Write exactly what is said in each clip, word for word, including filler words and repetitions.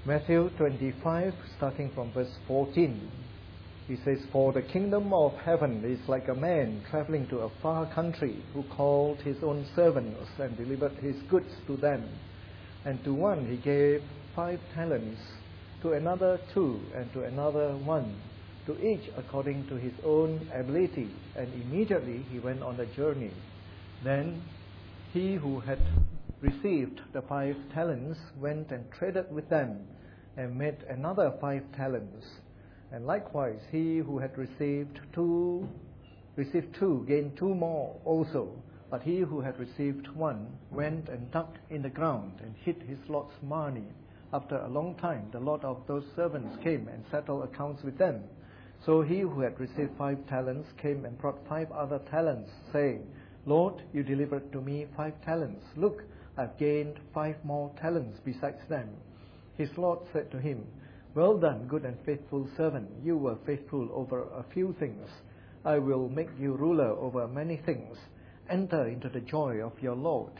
Matthew twenty-five, starting from verse fourteen. He says, "For the kingdom of heaven is like a man traveling to a far country, who called his own servants and delivered his goods to them. And to one he gave five talents, to another two, and to another one, to each according to his own ability. And immediately he went on a journey. Then he who had received the five talents went and traded with them, and made another five talents. And likewise he who had received two, received two, gained two more also. But he who had received one went and dug in the ground and hid his lord's money. After a long time the lord of those servants came and settled accounts with them. So he who had received five talents came and brought five other talents, saying, Lord, you delivered to me five talents. Look, I've gained five more talents besides them. His lord said to him, Well done, good and faithful servant. You were faithful over a few things. I will make you ruler over many things. Enter into the joy of your Lord.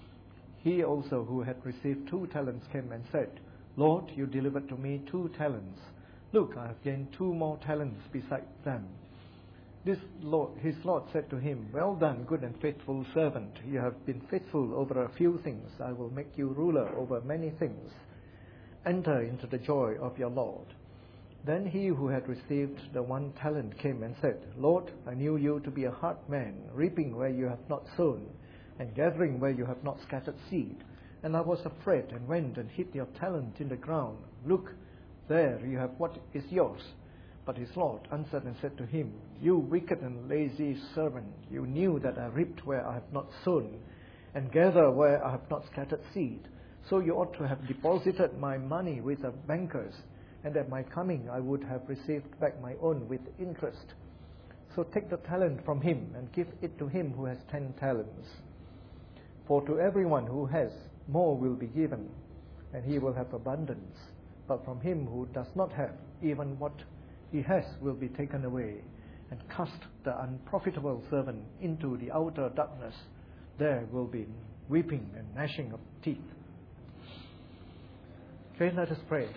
He also who had received two talents came and said, Lord, you delivered to me two talents. Look, I have gained two more talents besides them. This Lord, his Lord said to him, Well done, good and faithful servant. You have been faithful over a few things. I will make you ruler over many things. Enter into the joy of your Lord. Then he who had received the one talent came and said, Lord, I knew you to be a hard man, reaping where you have not sown, and gathering where you have not scattered seed. And I was afraid and went and hid your talent in the ground. Look, there you have what is yours. But his Lord answered and said to him, You wicked and lazy servant, you knew that I reaped where I have not sown, and gather where I have not scattered seed. So you ought to have deposited my money with the bankers, and at my coming I would have received back my own with interest. So take the talent from him, and give it to him who has ten talents. For to everyone who has, more will be given, and he will have abundance. But from him who does not have, even what he has will be taken away. And cast the unprofitable servant into the outer darkness. There will be weeping and gnashing of teeth." Okay, let us pray.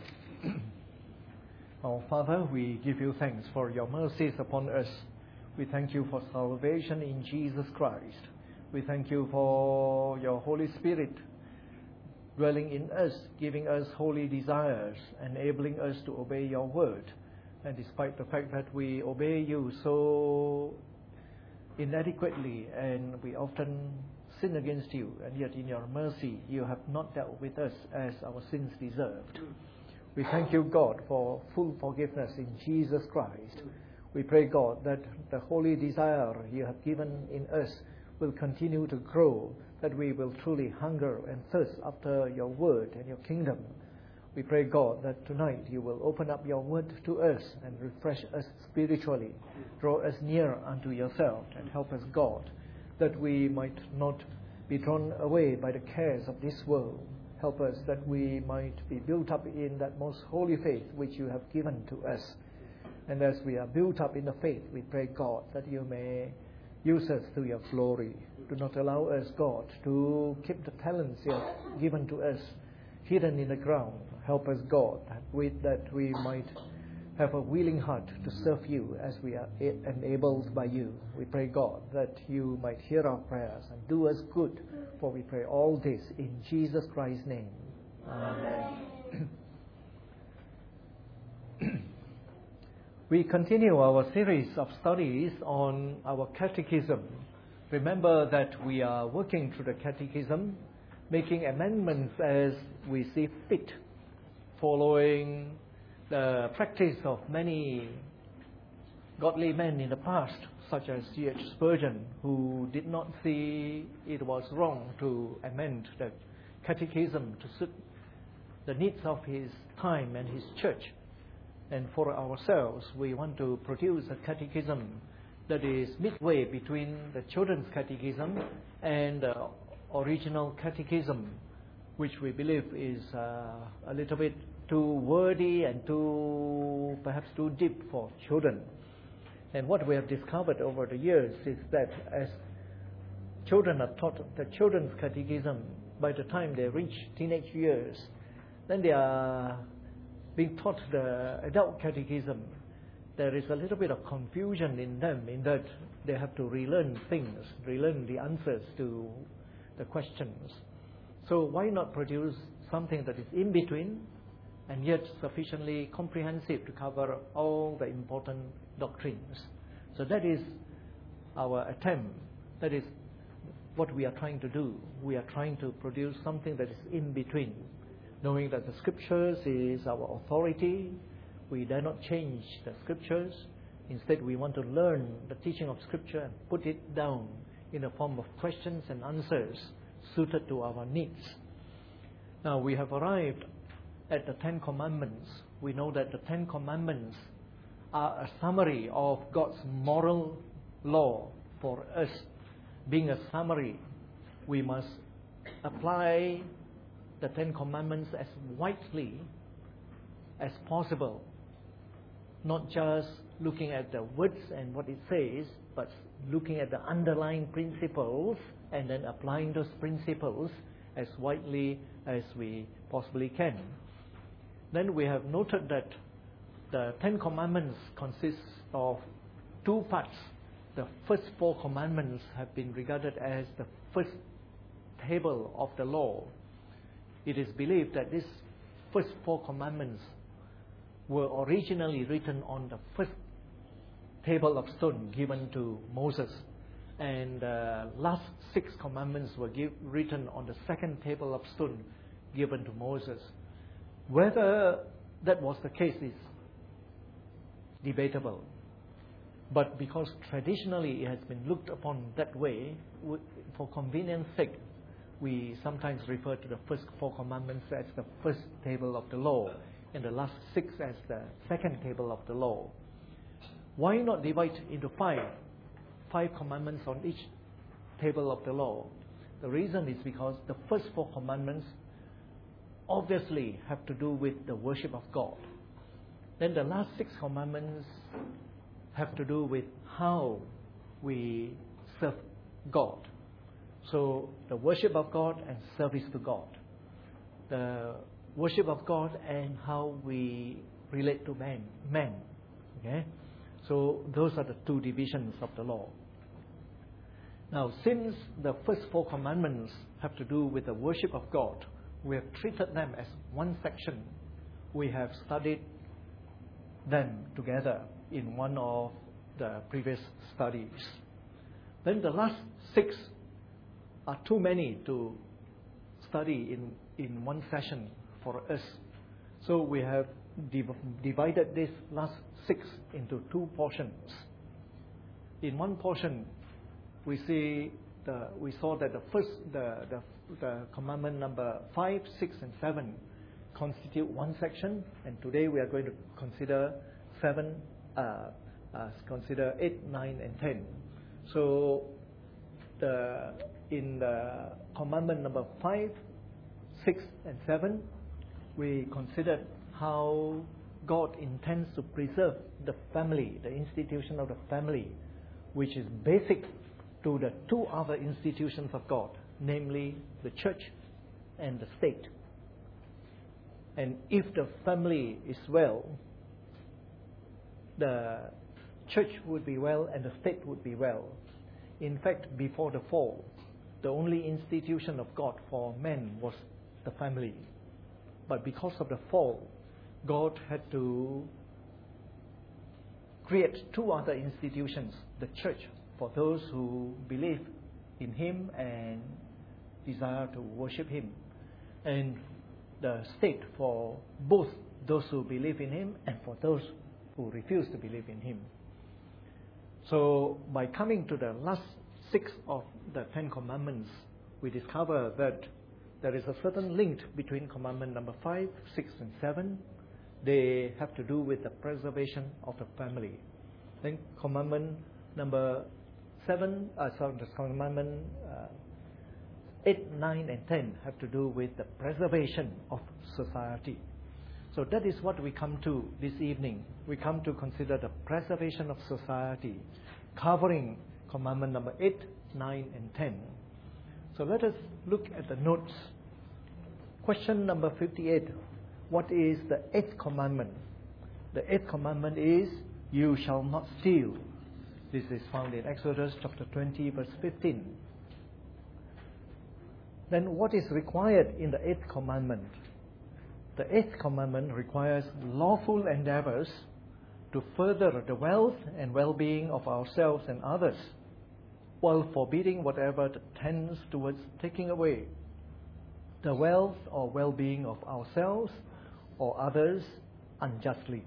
Our Father, we give you thanks for your mercies upon us. We thank you for salvation in Jesus Christ. We thank you for your Holy Spirit dwelling in us, giving us holy desires, enabling us to obey your word. And despite the fact that we obey you so inadequately and we often sin against you, and yet in your mercy you have not dealt with us as our sins deserved. We thank you, God, for full forgiveness in Jesus Christ. We pray, God, that the holy desire you have given in us will continue to grow, that we will truly hunger and thirst after your word and your kingdom. We pray, God, that tonight you will open up your word to us and refresh us spiritually, draw us near unto yourself, and help us, God, that we might not be drawn away by the cares of this world. Help us that we might be built up in that most holy faith which you have given to us. And as we are built up in the faith, we pray, God, that you may use us to your glory. Do not allow us, God, to keep the talents you have given to us hidden in the ground. Help us, God, with that we might have a willing heart to serve you as we are enabled by you. We pray, God, that you might hear our prayers and do us good, for we pray all this in Jesus Christ's name. Amen. We continue our series of studies on our catechism. Remember that we are working through the catechism, making amendments as we see fit, following the practice of many godly men in the past, such as C H Spurgeon, who did not see it was wrong to amend the catechism to suit the needs of his time and his church. And for ourselves, we want to produce a catechism that is midway between the children's catechism and the original catechism, which we believe is uh, a little bit too wordy and too, perhaps too deep for children. And what we have discovered over the years is that as children are taught the children's catechism, by the time they reach teenage years, then they are being taught the adult catechism, there is a little bit of confusion in them in that they have to relearn things, relearn the answers to the questions. So why not produce something that is in between and yet sufficiently comprehensive to cover all the important doctrines? So that is our attempt. That is what we are trying to do. We are trying to produce something that is in between, knowing that the Scriptures is our authority. We dare not change the Scriptures. Instead, we want to learn the teaching of Scripture and put it down in the form of questions and answers suited to our needs. Now, we have arrived at the Ten Commandments. We know that the Ten Commandments are a summary of God's moral law for us. Being a summary, we must apply the Ten Commandments as widely as possible, not just looking at the words and what it says, but looking at the underlying principles and then applying those principles as widely as we possibly can. Then we have noted that the Ten Commandments consist of two parts. The first four commandments have been regarded as the first table of the law. It is believed that these first four commandments were originally written on the first table of stone given to Moses, and the last six commandments were give, written on the second table of stone given to Moses. Whether that was the case is debatable, but because traditionally it has been looked upon that way, for convenience sake, we sometimes refer to the first four commandments as the first table of the law and the last six as the second table of the law. Why not divide into five? Five commandments on each table of the law. The reason is because the first four commandments obviously have to do with the worship of God. Then the last six commandments have to do with how we serve God. So the worship of God and service to God. The worship of God and how we relate to man. man. Okay? So those are the two divisions of the law. Now, since the first four commandments have to do with the worship of God, we have treated them as one section. We have studied them together in one of the previous studies. Then the last six are too many to study in, in one session for us. So we have div- divided this last six into two portions. In one portion, we see the we saw that the first the, the the commandment number five, six, and seven constitute one section, and today we are going to consider seven, uh, uh, consider eight, nine, and ten. So the in the commandment number five, six, and seven, we considered how God intends to preserve the family, the institution of the family, which is basic to the two other institutions of God, namely the church and the state. And if the family is well, the church would be well and the state would be well. In fact, before the fall, the only institution of God for men was the family. But because of the fall, God had to create two other institutions, the church for those who believe in Him and desire to worship Him, and the state for both those who believe in Him and for those who refuse to believe in Him. So by coming to the last six of the Ten Commandments, we discover that there is a certain link between commandment number five, six, and seven. They have to do with the preservation of the family. Then commandment number seven, uh, sorry, the commandment uh, eight, nine, and ten have to do with the preservation of society. So that is what we come to this evening. We come to consider the preservation of society, covering commandment number eight, nine, and ten. So let us look at the notes. Question number fifty-eight. what is the eighth commandment? The eighth commandment is, you shall not steal. This is found in Exodus chapter twenty, verse fifteen. Then what is required in the eighth commandment? The eighth commandment requires lawful endeavors to further the wealth and well-being of ourselves and others, while forbidding whatever tends towards taking away the wealth or well-being of ourselves or others unjustly.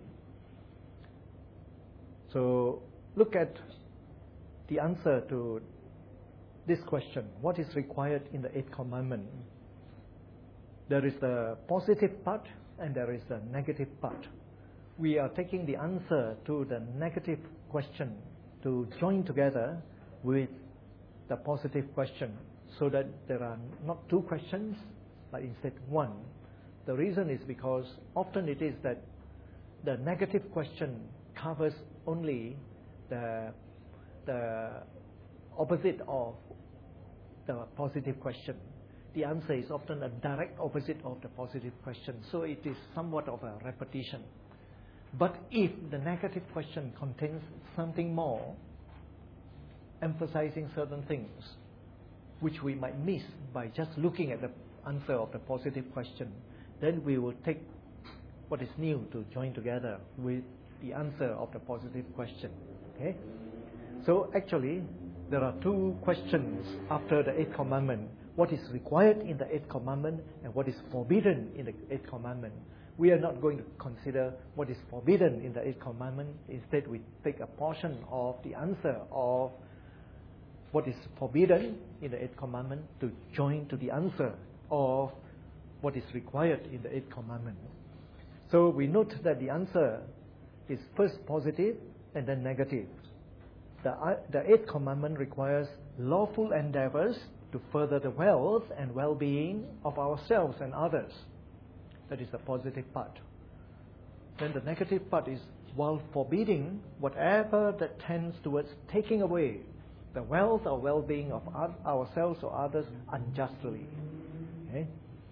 So look at the answer to this question. What is required in the eighth commandment? There is the positive part and there is the negative part. We are taking the answer to the negative question to join together with the positive question, so that there are not two questions, but instead one. The reason is because often it is that the negative question covers only the, the opposite of the positive question. The answer is often a direct opposite of the positive question, so it is somewhat of a repetition. But if the negative question contains something more, emphasizing certain things, which we might miss by just looking at the answer of the positive question, then we will take what is new to join together with the answer of the positive question. Okay? So actually, there are two questions after the eighth commandment. What is required in the eighth commandment and what is forbidden in the eighth commandment. We are not going to consider what is forbidden in the eighth commandment. Instead, we take a portion of the answer of what is forbidden in the eighth commandment to join to the answer of what is required in the eighth commandment. So we note that the answer is first positive and then negative. The, the eighth commandment requires lawful endeavors to further the wealth and well-being of ourselves and others. That is the positive part. Then the negative part is, while forbidding whatever that tends towards taking away the wealth or well-being of ourselves or others unjustly. Okay?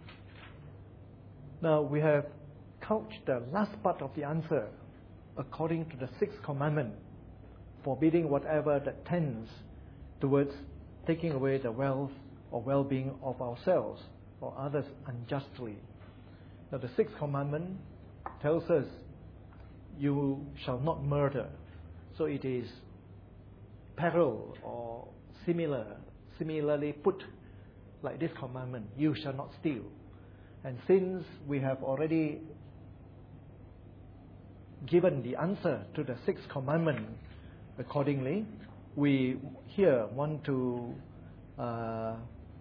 Now we have couched the last part of the answer according to the sixth commandment, forbidding whatever that tends towards taking away the wealth or well-being of ourselves or others unjustly. Now the sixth commandment tells us, you shall not murder. So it is parallel or similar, similarly put like this commandment, you shall not steal. And since we have already given the answer to the sixth commandment accordingly, we here want to uh,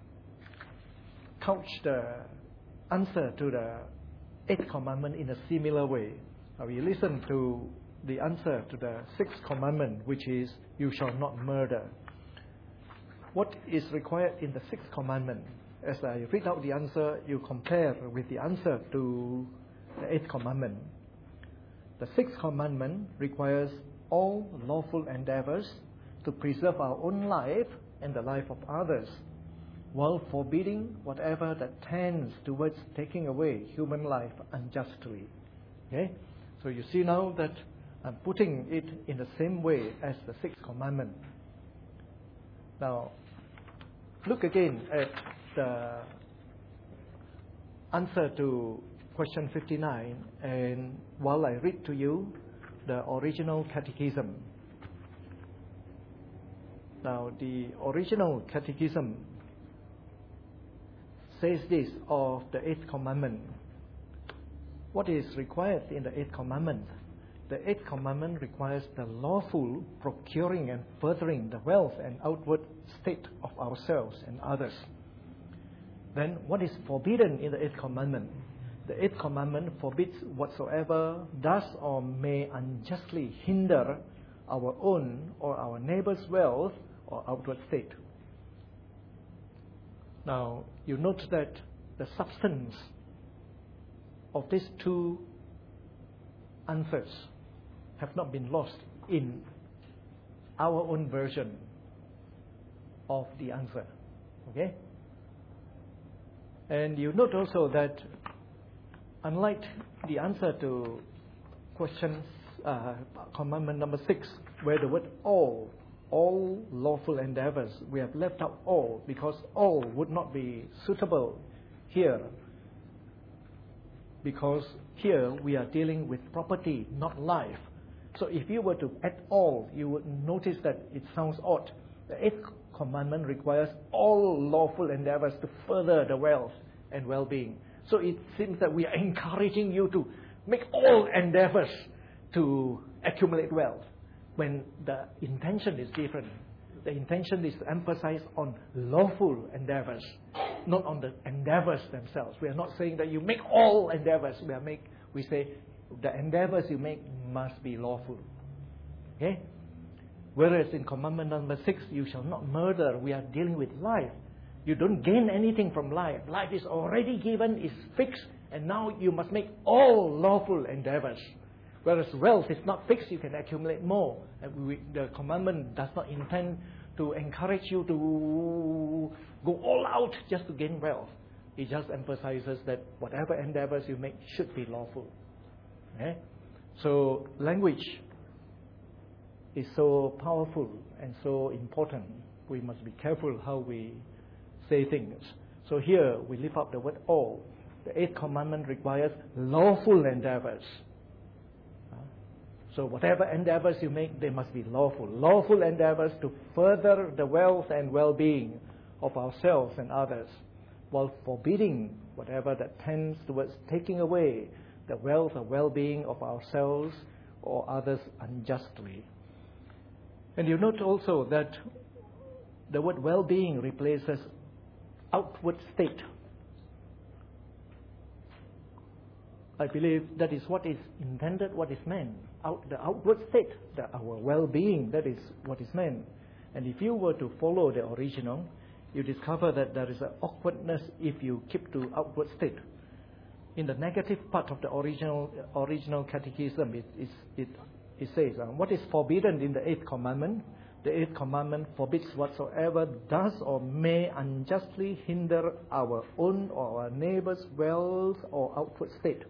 couch the answer to the eighth commandment in a similar way. Now we listen to the answer to the sixth commandment, which is, you shall not murder. What is required in the sixth commandment? As I read out the answer, you compare with the answer to the eighth commandment. The sixth commandment requires all lawful endeavors to preserve our own life and the life of others, while forbidding whatever that tends towards taking away human life unjustly. Okay? So you see now that I'm putting it in the same way as the sixth commandment. Now, look again at the answer to question fifty-nine, and while I read to you the original catechism. Now, the original catechism says this of the eighth commandment. What is required in the eighth commandment? The eighth commandment requires the lawful procuring and furthering the wealth and outward state of ourselves and others. Then what is forbidden in the eighth commandment? The eighth commandment forbids whatsoever does or may unjustly hinder our own or our neighbor's wealth or outward state. Now, you note that the substance of these two answers have not been lost in our own version of the answer. Okay? And you note also that unlike the answer to question uh, commandment number six, where the word all, all lawful endeavors, we have left out all because all would not be suitable here. Because here we are dealing with property, not life. So if you were to add all, you would notice that it sounds odd. The eighth commandment requires all lawful endeavors to further the wealth and well-being. So it seems that we are encouraging you to make all endeavors to accumulate wealth, when the intention is different. The intention is to emphasize on lawful endeavors, not on the endeavors themselves. We are not saying that you make all endeavors. We are make we say the endeavors you make must be lawful. Okay? Whereas in commandment number six, you shall not murder. We are dealing with life. You don't gain anything from life. Life is already given, is fixed, and now you must make all lawful endeavors. Whereas wealth is not fixed, you can accumulate more. And we, the commandment does not intend to encourage you to go all out just to gain wealth. It just emphasizes that whatever endeavors you make should be lawful. Okay? So language is so powerful and so important. We must be careful how we say things. So here we lift up the word all. The eighth commandment requires lawful endeavors. So whatever endeavors you make, they must be lawful. Lawful endeavors to further the wealth and well-being of ourselves and others, while forbidding whatever that tends towards taking away the wealth or well-being of ourselves or others unjustly. And you note also that the word well-being replaces outward state. I believe that is what is intended, what is meant. Out, the outward state, the, our well-being, that is what is meant. And if you were to follow the original, you discover that there is an awkwardness if you keep to outward state. In the negative part of the original original catechism, it, it, it, it says, uh, what is forbidden in the eighth commandment? The eighth commandment forbids whatsoever does or may unjustly hinder our own or our neighbor's wealth or outward state.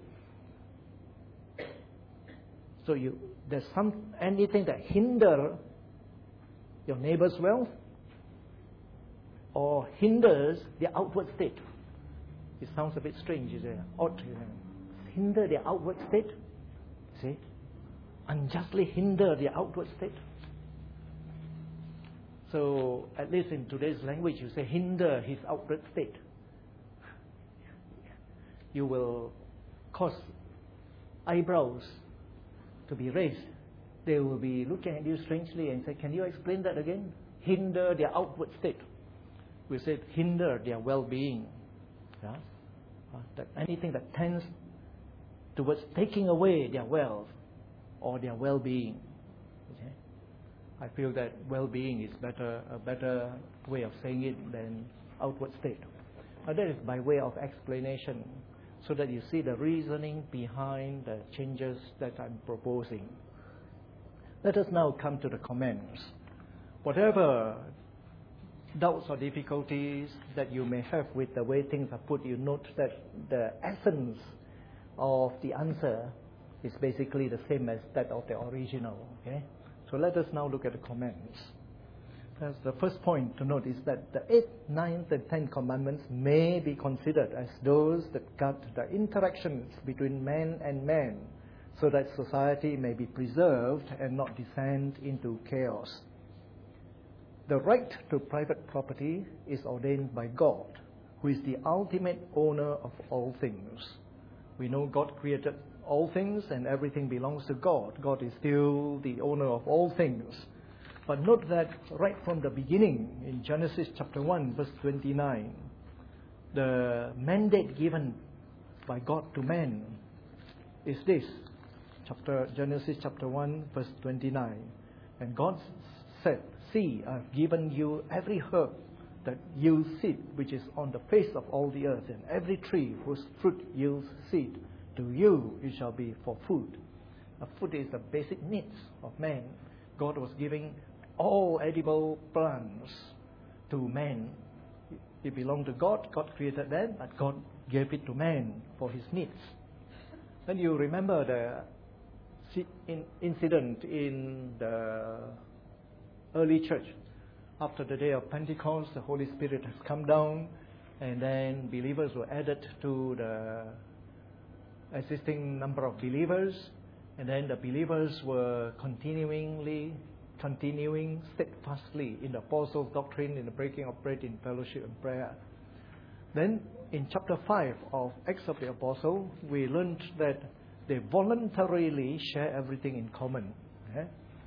So you, there's some anything that hinder your neighbor's wealth or hinders their outward state. It sounds a bit strange, is it? Odd. Hinder their outward state. See? Unjustly hinder their outward state. So, at least in today's language, you say hinder his outward state. You will cause eyebrows to be raised. They will be looking at you strangely and say, can you explain that again? Hinder their outward state. We said hinder their well-being. Yeah? Uh, that anything that tends towards taking away their wealth or their well-being. Okay? I feel that well-being is better a better way of saying it than outward state. Now that is by way of explanation, so that you see the reasoning behind the changes that I'm proposing. Let us now come to the comments. Whatever doubts or difficulties that you may have with the way things are put, you note that the essence of the answer is basically the same as that of the original. Okay? So let us now look at the comments. As the first point to note is that the eighth, ninth, and tenth commandments may be considered as those that guard the interactions between man and man, so that society may be preserved and not descend into chaos. The right to private property is ordained by God, who is the ultimate owner of all things. We know God created all things and everything belongs to God. God is still the owner of all things. But note that right from the beginning, in Genesis chapter one, verse twenty-nine, the mandate given by God to man is this. Chapter Genesis chapter one, verse twenty-nine. And God said, see, I've given you every herb that yields seed, which is on the face of all the earth, and every tree whose fruit yields seed. To you it shall be for food. Now, food is the basic needs of man. God was giving all edible plants to man. It belonged to God. God created them, but God gave it to man for his needs. Then you remember the incident in the early church. After the day of Pentecost, the Holy Spirit has come down, and then believers were added to the existing number of believers, and then the believers were continuingly, continuing steadfastly in the apostles' doctrine, in the breaking of bread, in fellowship and prayer. Then in chapter five of Acts of the Apostle, we learned that they voluntarily share everything in common. Okay?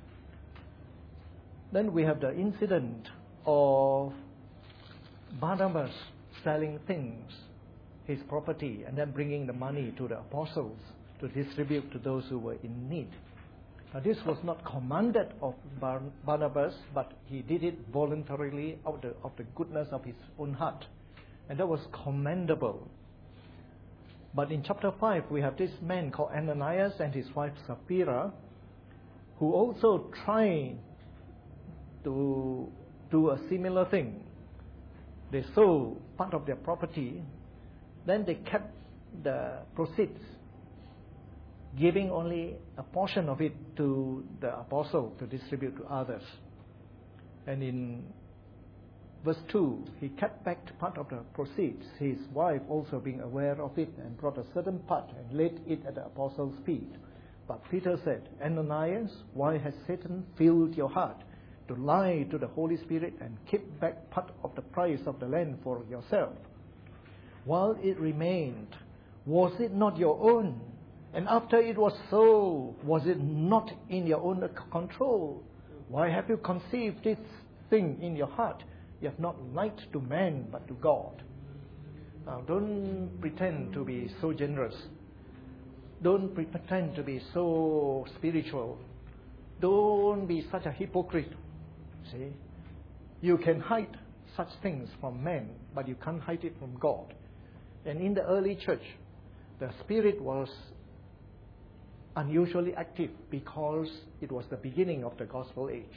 Then we have the incident of Barnabas selling things, his property, and then bringing the money to the apostles to distribute to those who were in need. Now, this was not commanded of Bar- Barnabas, but he did it voluntarily out of the goodness of his own heart. And that was commendable. But in chapter five, we have this man called Ananias and his wife Sapphira, who also tried to do a similar thing. They sold part of their property, then they kept the proceeds, giving only a portion of it to the apostle to distribute to others. And in verse two, he kept back part of the proceeds, his wife also being aware of it, and brought a certain part and laid it at the apostles' feet. But Peter said, Ananias, why has Satan filled your heart to lie to the Holy Spirit and keep back part of the price of the land for yourself? While it remained, was it not your own? And after it was so, was it not in your own control? Why have you conceived this thing in your heart? You have not lied to man, but to God. Now, don't pretend to be so generous. Don't pretend to be so spiritual. Don't be such a hypocrite. See? You can hide such things from men, but you can't hide it from God. And in the early church, the Spirit was unusually active because it was the beginning of the gospel age.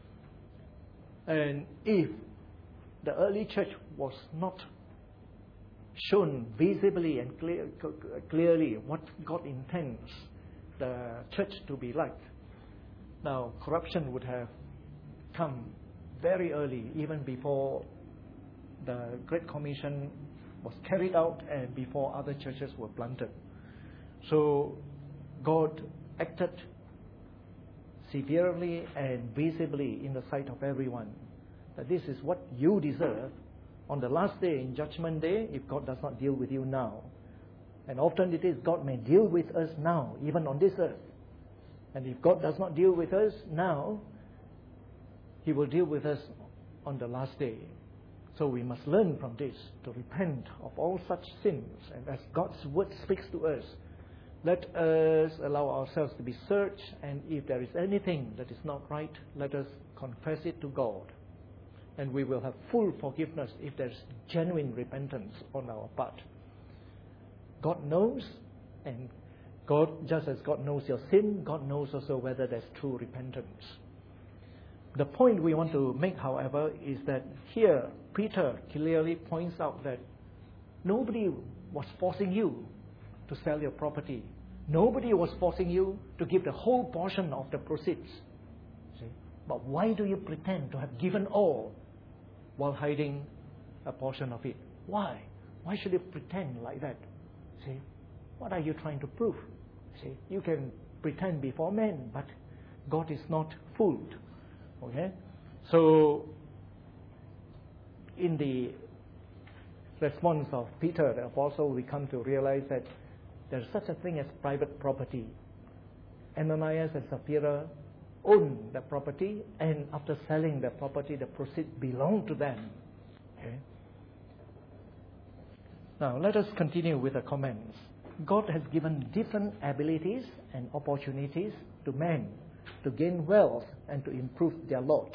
And if the early church was not shown visibly and clear, clearly what God intends the church to be like, now corruption would have come very early, even before the Great Commission was carried out and before other churches were planted. So God acted severely and visibly in the sight of everyone that this is what you deserve on the last day, in Judgment Day, if God does not deal with you now. And often it is God may deal with us now, even on this earth. And if God does not deal with us now, He will deal with us on the last day. So we must learn from this to repent of all such sins. And as God's word speaks to us, let us allow ourselves to be searched, and if there is anything that is not right, let us confess it to God. And we will have full forgiveness if there is genuine repentance on our part. God knows, and God, just as God knows your sin, God knows also whether there's true repentance. The point we want to make, however, is that here Peter clearly points out that nobody was forcing you to sell your property. Nobody was forcing you to give the whole portion of the proceeds. See? But why do you pretend to have given all while hiding a portion of it? Why? Why should you pretend like that? See? What are you trying to prove? See? You can pretend before men, but God is not fooled. Okay? So, in the response of Peter the Apostle, we come to realize that there is such a thing as private property. Ananias and Sapphira own the property, and after selling the property, the proceeds belong to them. Okay? Now, let us continue with the comments. God has given different abilities and opportunities to men to gain wealth and to improve their lot.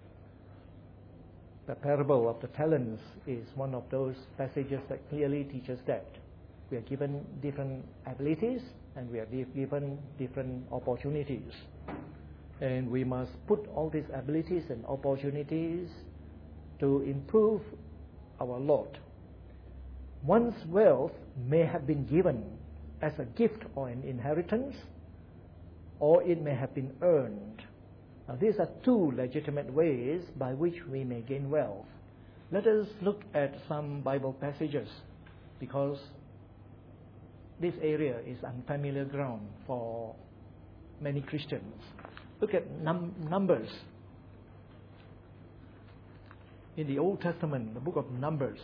The parable of the talents is one of those passages that clearly teaches that. We are given different abilities and we are given different opportunities. And we must put all these abilities and opportunities to improve our lot. One's wealth may have been given as a gift or an inheritance, or it may have been earned. Now, these are two legitimate ways by which we may gain wealth. Let us look at some Bible passages, because this area is unfamiliar ground for many Christians. Look at num- Numbers. In the Old Testament, the book of Numbers.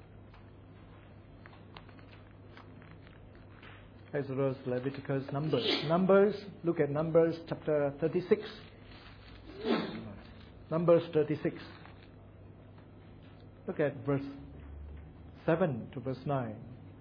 Exodus, Leviticus, Numbers. Numbers, look at Numbers chapter thirty-six. Numbers thirty-six. Look at verse seven to verse nine.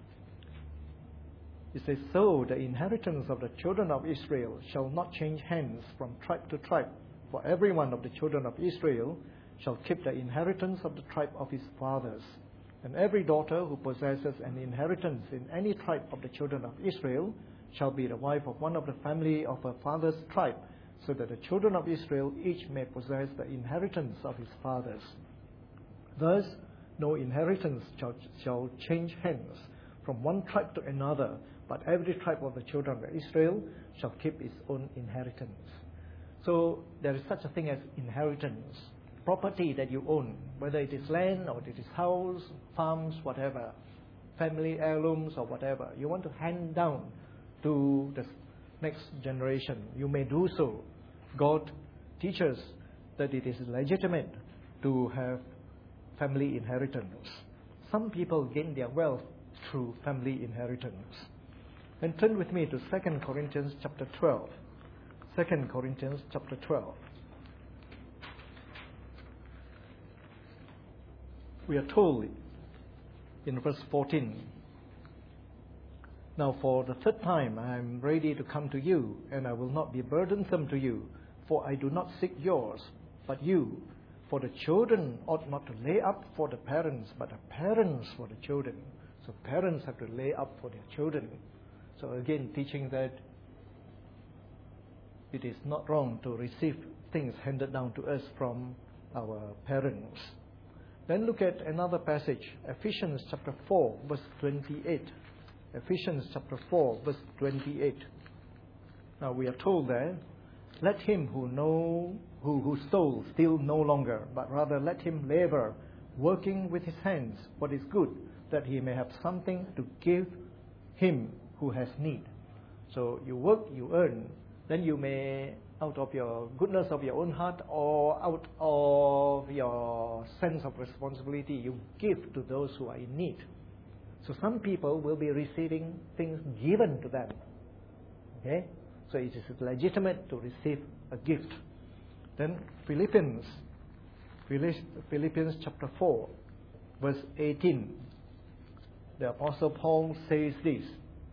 It says, "So the inheritance of the children of Israel shall not change hands from tribe to tribe, for every one of the children of Israel shall keep the inheritance of the tribe of his fathers. And every daughter who possesses an inheritance in any tribe of the children of Israel shall be the wife of one of the family of her father's tribe, so that the children of Israel each may possess the inheritance of his fathers. Thus, no inheritance shall, shall change hands from one tribe to another, but every tribe of the children of Israel shall keep its own inheritance." So there is such a thing as inheritance, property that you own, whether it is land or it is house, farms, whatever, family heirlooms or whatever. You want to hand down to the next generation. You may do so. God teaches that it is legitimate to have family inheritance. Some people gain their wealth through family inheritance. And turn with me to Second Corinthians chapter twelve. Second Corinthians chapter twelve. We are told in verse fourteen, "Now for the third time I am ready to come to you, and I will not be burdensome to you, for I do not seek yours, but you. For the children ought not to lay up for the parents, but the parents for the children." So parents have to lay up for their children. So again, teaching that it is not wrong to receive things handed down to us from our parents. Then look at another passage, Ephesians chapter four, verse twenty-eight. Ephesians chapter four, verse twenty-eight. Now we are told there, "Let him who know who, who stole steal no longer, but rather let him labor, working with his hands what is good, that he may have something to give him who has need." So you work, you earn, then you may, out of your goodness of your own heart or out of your sense of responsibility, you give to those who are in need. So some people will be receiving things given to them. Okay? So it is legitimate to receive a gift. Then Philippians, Philippians chapter four, verse eighteen. The Apostle Paul says this,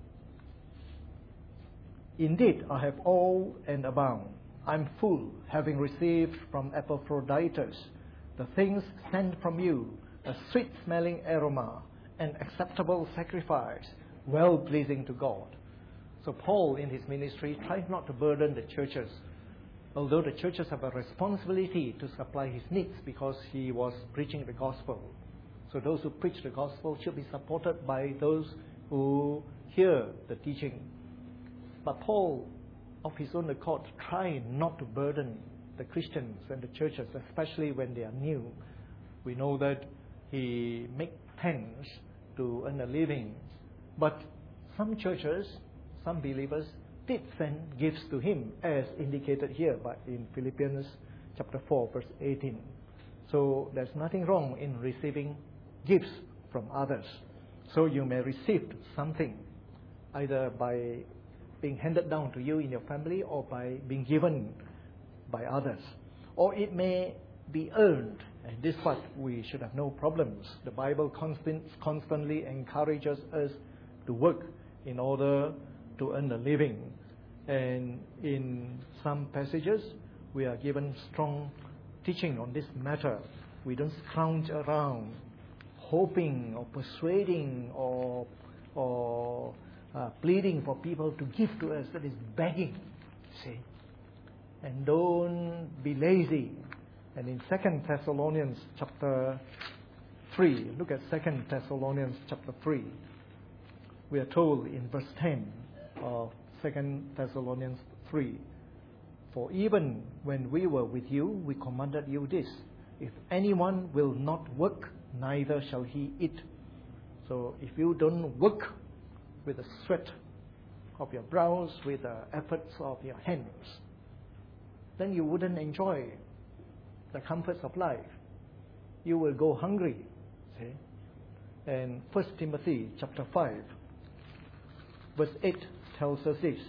"Indeed, I have all and abound. I'm full, having received from Epaphroditus the things sent from you, a sweet-smelling aroma, an acceptable sacrifice, well-pleasing to God." So Paul, in his ministry, tried not to burden the churches, although the churches have a responsibility to supply his needs because he was preaching the gospel. So those who preach the gospel should be supported by those who hear the teaching. But Paul, of his own accord, tried not to burden the Christians and the churches, especially when they are new. We know that he made tents to earn a living. But some churches, some believers, did send gifts to him, as indicated here by in Philippians chapter four, verse eighteen. So there's nothing wrong in receiving gifts from others. So you may receive something, either by being handed down to you in your family or by being given by others. Or it may be earned. And this part we should have no problems. The Bible constant, constantly encourages us to work in order to earn a living. And in some passages, we are given strong teaching on this matter. We don't scrounge around hoping or persuading or or uh, pleading for people to give to us. That is begging, see. And don't be lazy. And in Second Thessalonians chapter three, look at Second Thessalonians chapter three. We are told in verse ten of Second Thessalonians three, "For even when we were with you, we commanded you this: if anyone will not work, neither shall he eat." So if you don't work with the sweat of your brows, with the efforts of your hands, then you wouldn't enjoy the comforts of life. You will go hungry. See? And First Timothy chapter five, verse eight tells us this: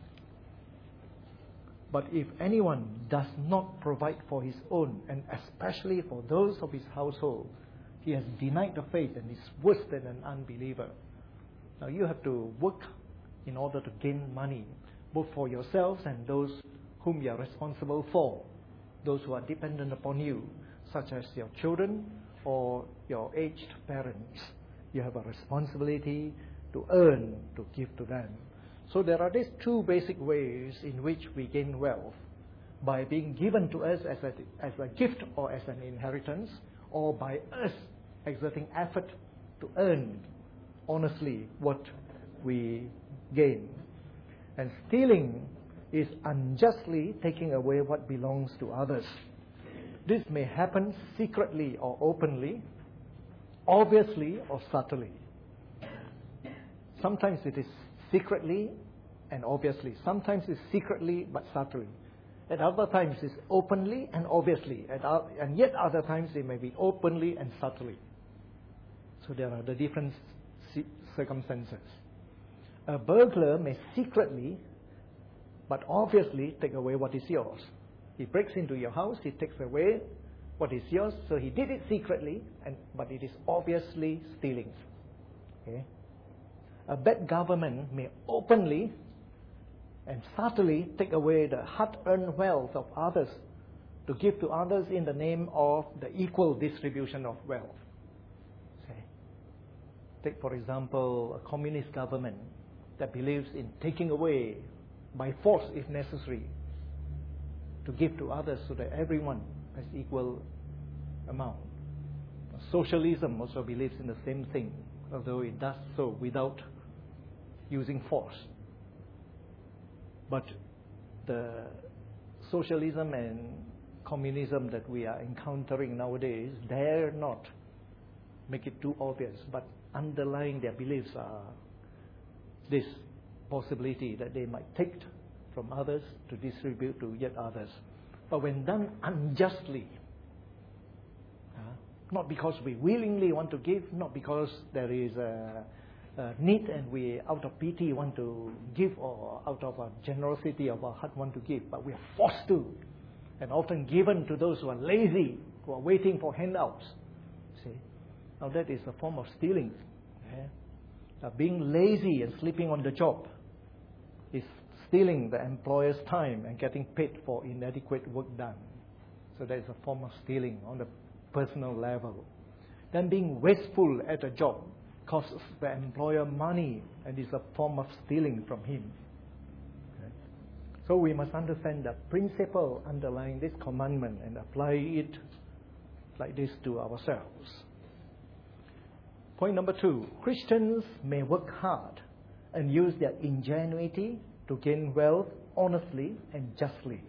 "But if anyone does not provide for his own, and especially for those of his household, he has denied the faith and is worse than an unbeliever." Now you have to work in order to gain money, both for yourselves and those whom you are responsible for, those who are dependent upon you, such as your children or your aged parents. You have a responsibility to earn, to give to them. So there are these two basic ways in which we gain wealth: by being given to us as a, as a gift or as an inheritance, or by us exerting effort to earn honestly what we gain. And stealing is unjustly taking away what belongs to others. This may happen secretly or openly, obviously or subtly. Sometimes it is secretly and obviously. Sometimes it's secretly but subtly. At other times it's openly and obviously. At, and yet other times it may be openly and subtly. So there are the different circumstances. A burglar may secretly but obviously take away what is yours. He breaks into your house, he takes away what is yours, so he did it secretly, and but it is obviously stealing. Okay? A bad government may openly and subtly take away the hard-earned wealth of others to give to others in the name of the equal distribution of wealth. Okay? Take, for example, a communist government that believes in taking away by force, if necessary, to give to others so that everyone has equal amount. Socialism also believes in the same thing, although it does so without using force. But the socialism and communism that we are encountering nowadays dare not make it too obvious, but underlying their beliefs are this possibility that they might take from others to distribute to yet others. But when done unjustly, uh, not because we willingly want to give, not because there is a, a need and we out of pity want to give, or out of a generosity of our heart want to give, but we are forced to, and often given to those who are lazy, who are waiting for handouts. See, now that is a form of stealing. Yeah? Uh, being lazy and sleeping on the job is stealing the employer's time and getting paid for inadequate work done. So that is a form of stealing on the personal level. Then being wasteful at a job costs the employer money and is a form of stealing from him. Okay. So we must understand the principle underlying this commandment and apply it like this to ourselves. Point number two, Christians may work hard and use their ingenuity to gain wealth honestly and justly.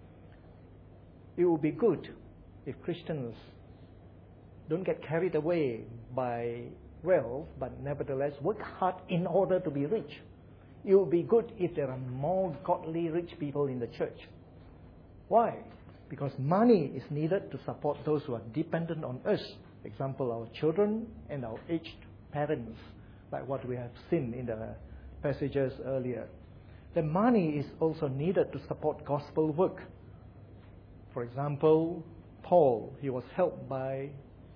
It would be good if Christians don't get carried away by wealth, but nevertheless work hard in order to be rich. It would be good if there are more godly rich people in the church. Why? Because money is needed to support those who are dependent on us. Example, our children and our aged parents, like what we have seen in the passages earlier. The money is also needed to support gospel work. For example, Paul, he was helped by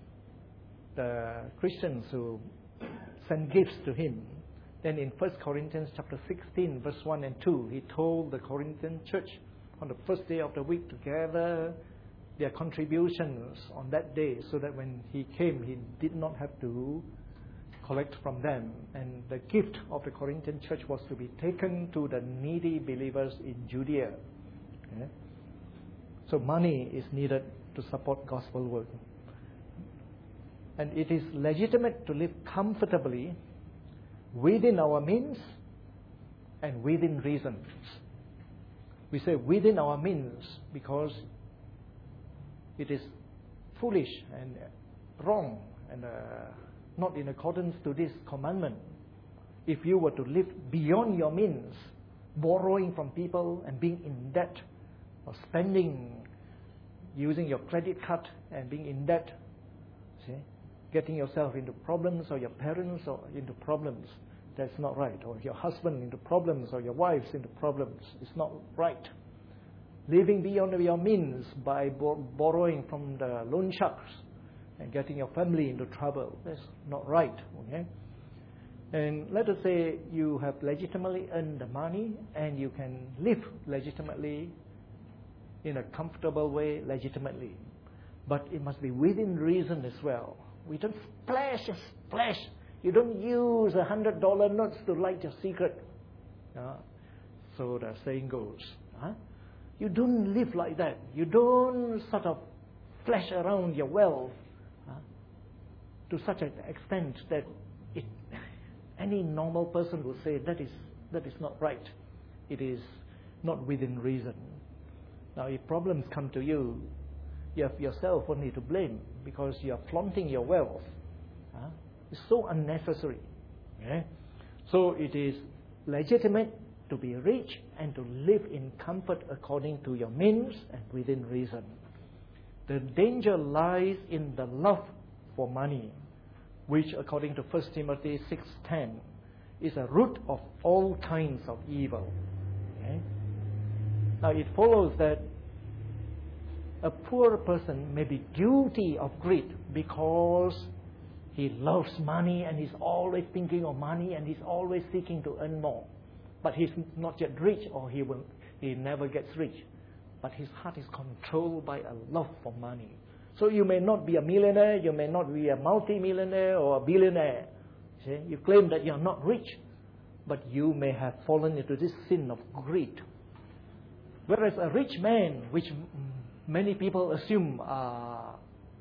the Christians who sent gifts to him. Then in First Corinthians chapter sixteen, verse one and two, he told the Corinthian church on the first day of the week to gather their contributions on that day, so that when he came, he did not have to collect from them. And the gift of the Corinthian church was to be taken to the needy believers in Judea. Okay? So money is needed to support gospel work. And it is legitimate to live comfortably within our means and within reason. We say within our means because it is foolish and wrong and uh, not in accordance to this commandment. If you were to live beyond your means, borrowing from people and being in debt, or spending, using your credit card and being in debt, see, getting yourself into problems, or your parents or into problems, that's not right. Or your husband into problems, or your wives into problems, it's not right. Living beyond your means by bor- borrowing from the loan sharks and getting your family into trouble, that's not right. Okay. And let us say you have legitimately earned the money and you can live legitimately in a comfortable way, legitimately. But it must be within reason as well. We don't splash and splash. You don't use a hundred dollar notes to light your cigarette. Uh, so the saying goes. Huh? You don't live like that. You don't sort of flash around your wealth uh, to such an extent that it, any normal person will say that is that is not right. It is not within reason. Now, if problems come to you, you have yourself only to blame because you are flaunting your wealth. Uh, it's so unnecessary. Okay? So it is legitimate to be rich and to live in comfort according to your means and within reason. The danger lies in the love for money, which according to First Timothy six ten is a root of all kinds of evil. Okay? Now it follows that a poor person may be guilty of greed because he loves money and he's always thinking of money and he's always seeking to earn more. But he's not yet rich, or he will he never gets rich. But his heart is controlled by a love for money. So you may not be a millionaire, you may not be a multi-millionaire or a billionaire. See? You claim that you're not rich, but you may have fallen into this sin of greed. Whereas a rich man, which many people assume are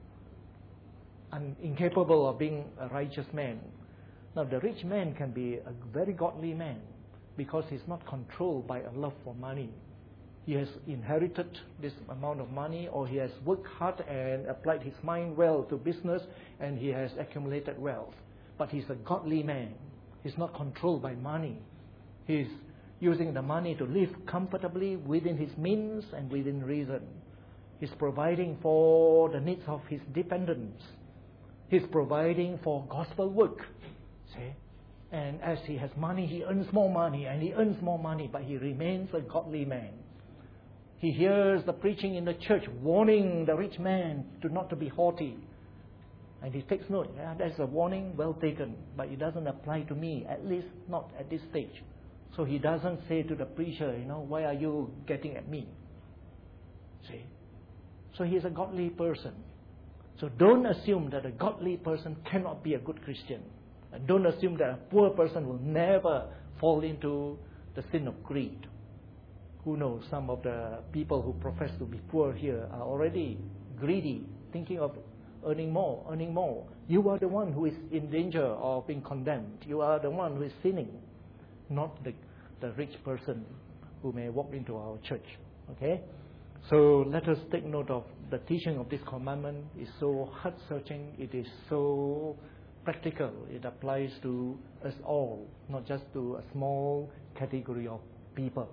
incapable of being a righteous man. Now the rich man can be a very godly man because he's not controlled by a love for money. He has inherited this amount of money, or he has worked hard and applied his mind well to business, and he has accumulated wealth. But he's a godly man. He's not controlled by money. He's using the money to live comfortably within his means and within reason. He's providing for the needs of his dependents. He's providing for gospel work. See? And as he has money, he earns more money, and he earns more money, but he remains a godly man. He hears the preaching in the church warning the rich man to not to be haughty. And he takes note. Yeah, that's a warning, well taken, but it doesn't apply to me, at least not at this stage. So he doesn't say to the preacher, you know, why are you getting at me? See? So he is a godly person. So don't assume that a godly person cannot be a good Christian. And don't assume that a poor person will never fall into the sin of greed. Who knows, some of the people who profess to be poor here are already greedy, thinking of earning more, earning more. You are the one who is in danger of being condemned. You are the one who is sinning, not the, the rich person who may walk into our church. Okay? So let us take note of the teaching of this commandment. It's so heart-searching. It is so practical. It applies to us all, not just to a small category of people.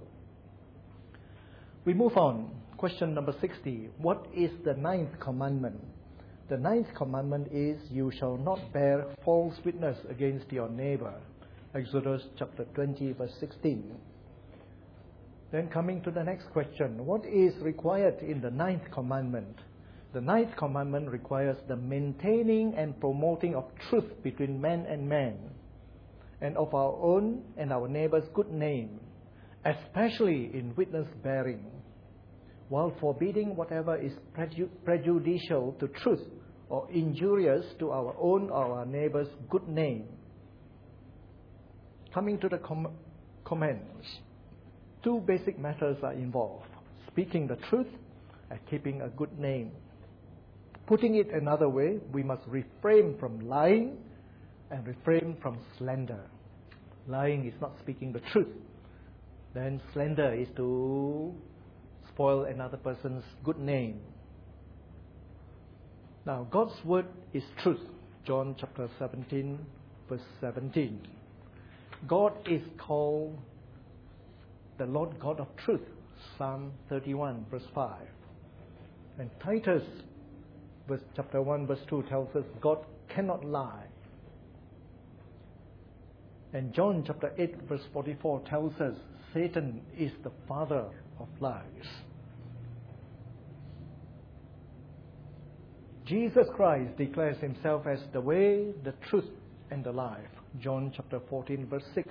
We move on. Question number sixty. What is the ninth commandment? The ninth commandment is, you shall not bear false witness against your neighbor. Exodus chapter twenty, verse sixteen. Then coming to the next question, what is required in the ninth commandment? The ninth commandment requires the maintaining and promoting of truth between man and man, and of our own and our neighbor's good name, especially in witness bearing, while forbidding whatever is preju- prejudicial to truth or injurious to our own or our neighbor's good name. Coming to the com- comments, two basic matters are involved: speaking the truth and keeping a good name. Putting it another way, we must refrain from lying and refrain from slander. Lying is not speaking the truth. Then slander is to spoil another person's good name. Now, God's word is truth. John chapter seventeen, verse seventeen. God is called the Lord God of truth. Psalm thirty-one, verse five. And Titus, verse, chapter one, verse two tells us God cannot lie. And John chapter eight, verse forty-four tells us Satan is the father of lies. Jesus Christ declares himself as the way, the truth, and the life. John chapter fourteen, verse six.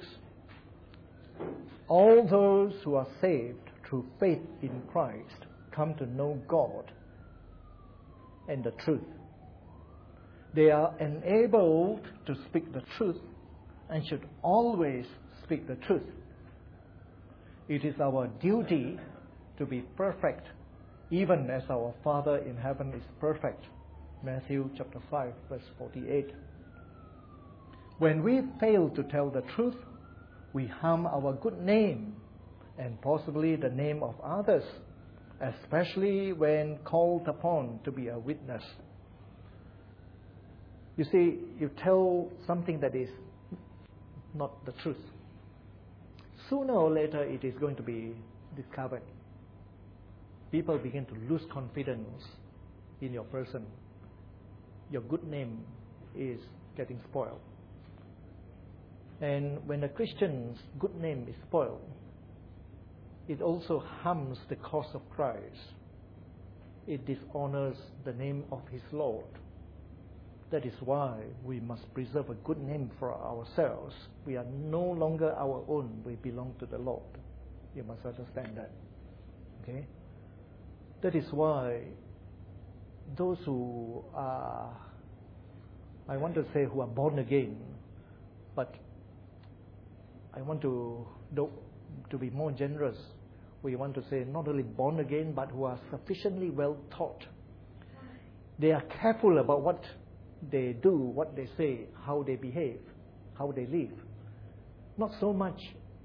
All those who are saved through faith in Christ come to know God and the truth. They are enabled to speak the truth and should always speak the truth. It is our duty to be perfect, even as our Father in heaven is perfect. Matthew chapter five, verse forty-eight. When we fail to tell the truth, we harm our good name and possibly the name of others, especially when called upon to be a witness. You see, you tell something that is not the truth. Sooner or later, it is going to be discovered. People begin to lose confidence in your person. Your good name is getting spoiled. And when a Christian's good name is spoiled, it also harms the cause of Christ. It dishonors the name of his Lord. That is why we must preserve a good name for ourselves. We are no longer our own. We belong to the Lord. You must understand that. Okay? That is why those who are, I want to say who are born again, but I want to, to be more generous. We want to say not only born again, but who are sufficiently well taught. They are careful about what they do, what they say, how they behave, how they live. Not so much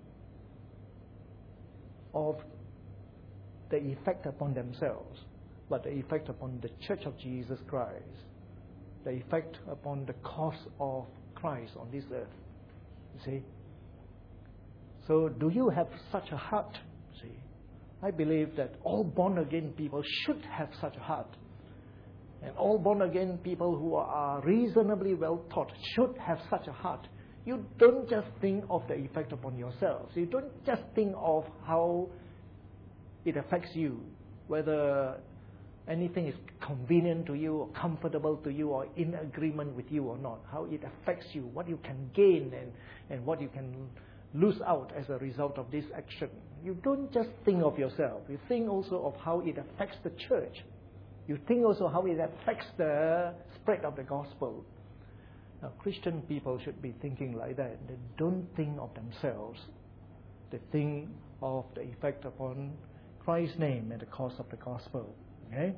of the effect upon themselves, but the effect upon the Church of Jesus Christ, the effect upon the cause of Christ on this earth. You see? So do you have such a heart? See, I believe that all born-again people should have such a heart. And all born-again people who are reasonably well taught should have such a heart. You don't just think of the effect upon yourselves. You don't just think of how it affects you, whether anything is convenient to you or comfortable to you or in agreement with you or not, how it affects you, what you can gain and, and what you can lose out as a result of this action. You don't just think of yourself. You think also of how it affects the church. You think also how it affects the spread of the gospel. Now, Christian people should be thinking like that. They don't think of themselves. They think of the effect upon Christ's name and the cause of the gospel. Okay?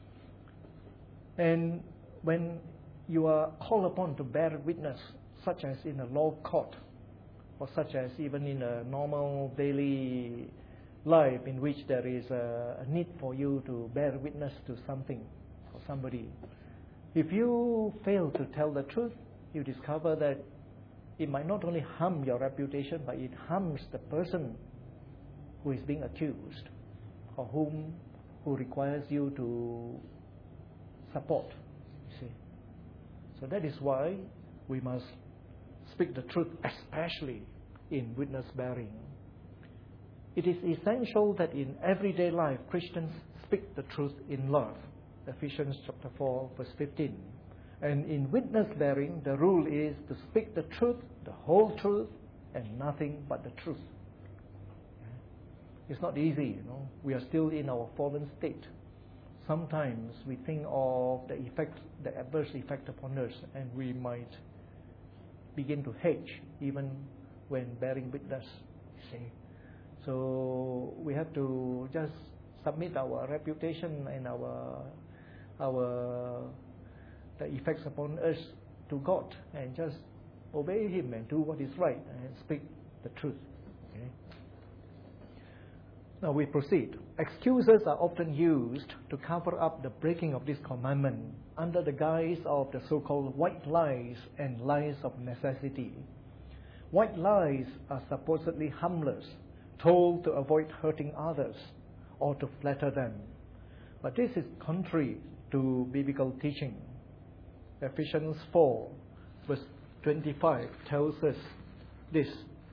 And when you are called upon to bear witness, such as in a law court, or such as even in a normal daily life in which there is a, a need for you to bear witness to something or somebody, if you fail to tell the truth, you discover that it might not only harm your reputation, but it harms the person who is being accused or whom who requires you to support. You see, so that is why we must speak the truth, especially in witness bearing. It is essential that in everyday life Christians speak the truth in love. Ephesians chapter four, verse fifteen. And in witness bearing, the rule is to speak the truth, the whole truth, and nothing but the truth. It's not easy, you know. We are still in our fallen state. Sometimes we think of the effect, the adverse effect upon us, and we might begin to hedge even when bearing witness. You see. So we have to just submit our reputation and our our the effects upon us to God, and just obey him and do what is right and speak the truth. Okay? Now we proceed. Excuses are often used to cover up the breaking of this commandment under the guise of the so-called white lies and lies of necessity. White lies are supposedly harmless, told to avoid hurting others or to flatter them. But this is contrary to biblical teaching. Ephesians four, verse twenty-five tells us this.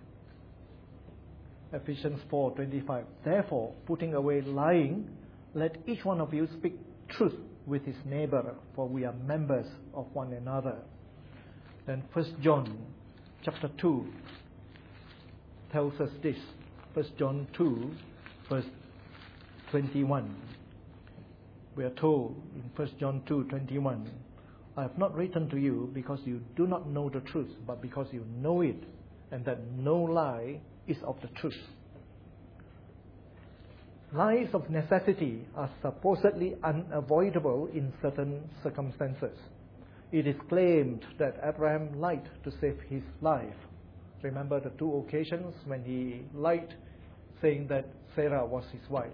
Ephesians four twenty-five. Therefore, putting away lying, let each one of you speak truth with his neighbor, for we are members of one another. Then First John chapter two tells us this. First John two, verse twenty-one. We are told in First John two twenty-one, I have not written to you because you do not know the truth, but because you know it, and that no lie is of the truth. Lies of necessity are supposedly unavoidable in certain circumstances. It is claimed that Abraham lied to save his life. Remember the two occasions when he lied, saying that Sarah was his wife.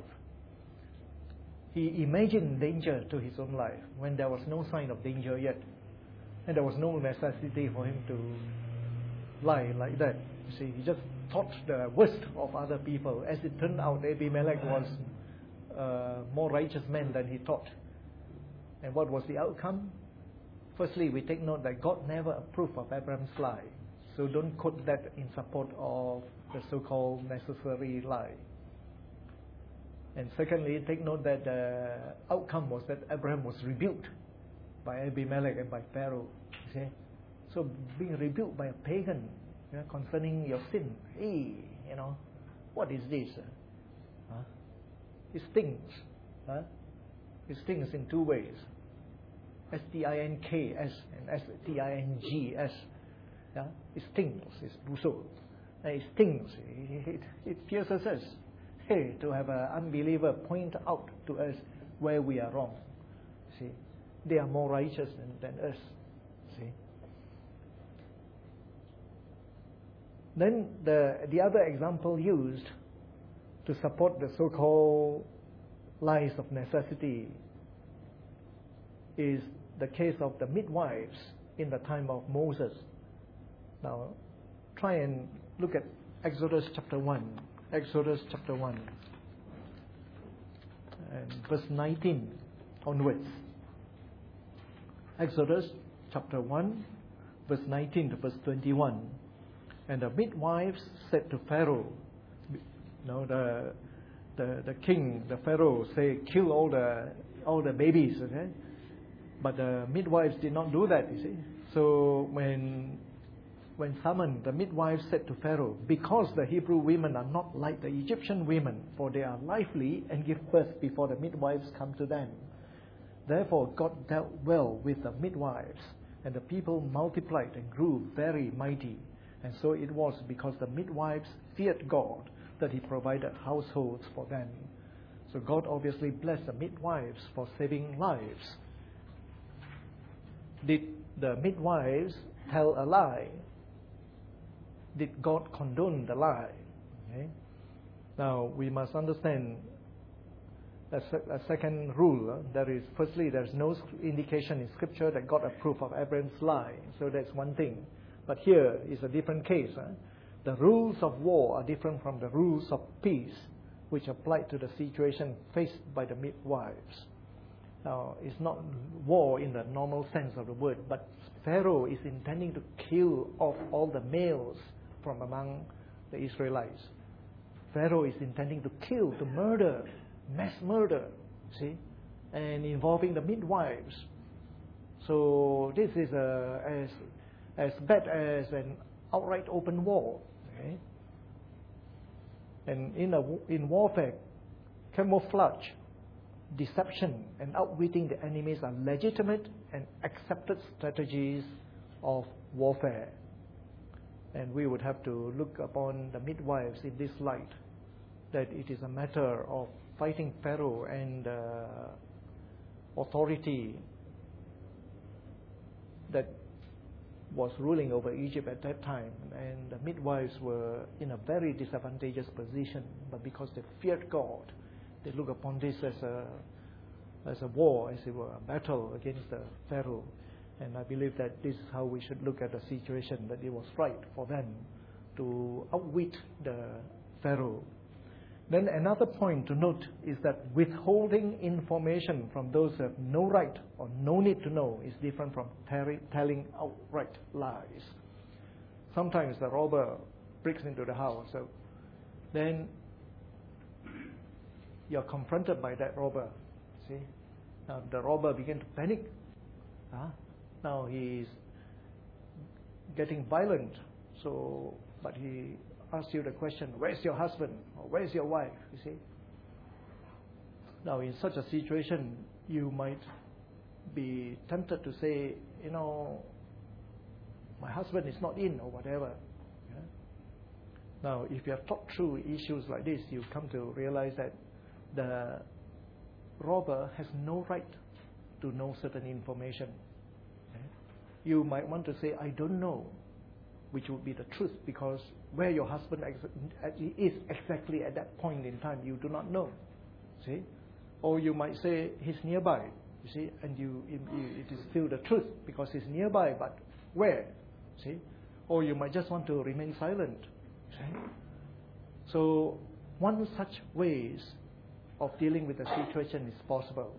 He imagined danger to his own life when there was no sign of danger yet. And there was no necessity for him to lie like that. You see, he just thought the worst of other people. As it turned out, Abimelech was a more righteous man than he thought. And what was the outcome? Firstly, we take note that God never approved of Abraham's lie. So don't quote that in support of the so-called necessary lie. And secondly, take note that the outcome was that Abraham was rebuked by Abimelech and by Pharaoh. You see? So being rebuked by a pagan, you know, concerning your sin, hey, you know, what is this? Huh? It stings. Huh? It stings in two ways. S T I N K S and S T I N G S. Yeah? It stings. It's brutal. It stings. It, it, it pierces us. Hey, to have an unbeliever point out to us where we are wrong. See, they are more righteous than, than us. See. Then the the other example used to support the so-called lies of necessity is the case of the midwives in the time of Moses. Now, try and look at Exodus chapter one. Exodus chapter one and verse nineteen onwards. Exodus chapter one, verse nineteen to verse twenty-one. And the midwives said to Pharaoh, you know, the the the king, the Pharaoh, say, kill all the all the babies, okay? But the midwives did not do that, you see. So when When summoned, the midwives said to Pharaoh, because the Hebrew women are not like the Egyptian women, for they are lively and give birth before the midwives come to them. Therefore God dealt well with the midwives, and the people multiplied and grew very mighty. And so it was because the midwives feared God that He provided households for them. So God obviously blessed the midwives for saving lives. Did the midwives tell a lie? Did God condone the lie? Okay. Now we must understand a, se- a second rule. Uh, there is firstly there is no indication in Scripture that God approved of Abraham's lie. So that's one thing. But here is a different case. Huh? The rules of war are different from the rules of peace, which applied to the situation faced by the midwives. Now, it's not war in the normal sense of the word, but Pharaoh is intending to kill off all the males from among the Israelites. Pharaoh is intending to kill, to murder, mass murder, see, and involving the midwives. So this is a, as as bad as an outright open war. Okay? And in a in warfare, camouflage, deception, and outwitting the enemies are legitimate and accepted strategies of warfare. And we would have to look upon the midwives in this light, that it is a matter of fighting Pharaoh and uh, authority that was ruling over Egypt at that time, and the midwives were in a very disadvantageous position. But because they feared God, they looked upon this as a as a war, as it were, a battle against the Pharaoh. And I believe that this is how we should look at the situation, that it was right for them to outwit the Pharaoh. Then another point to note is that withholding information from those who have no right or no need to know is different from telling outright lies. Sometimes the robber breaks into the house, so then you're confronted by that robber. See, now the robber begins to panic. Huh? Now he's getting violent. So, but he asks you the question, where's your husband? Or where's your wife? You see. Now, in such a situation, you might be tempted to say, you know, my husband is not in, or whatever. Yeah? Now, if you have thought through issues like this, you come to realize that the robber has no right to know certain information. Okay? You might want to say, I don't know, which would be the truth, because where your husband ex- is exactly at that point in time, you do not know. See? Or you might say, he's nearby, you see, and you, it, it is still the truth, because he's nearby, but where? See? Or you might just want to remain silent. See? So, one such ways of dealing with the situation is possible.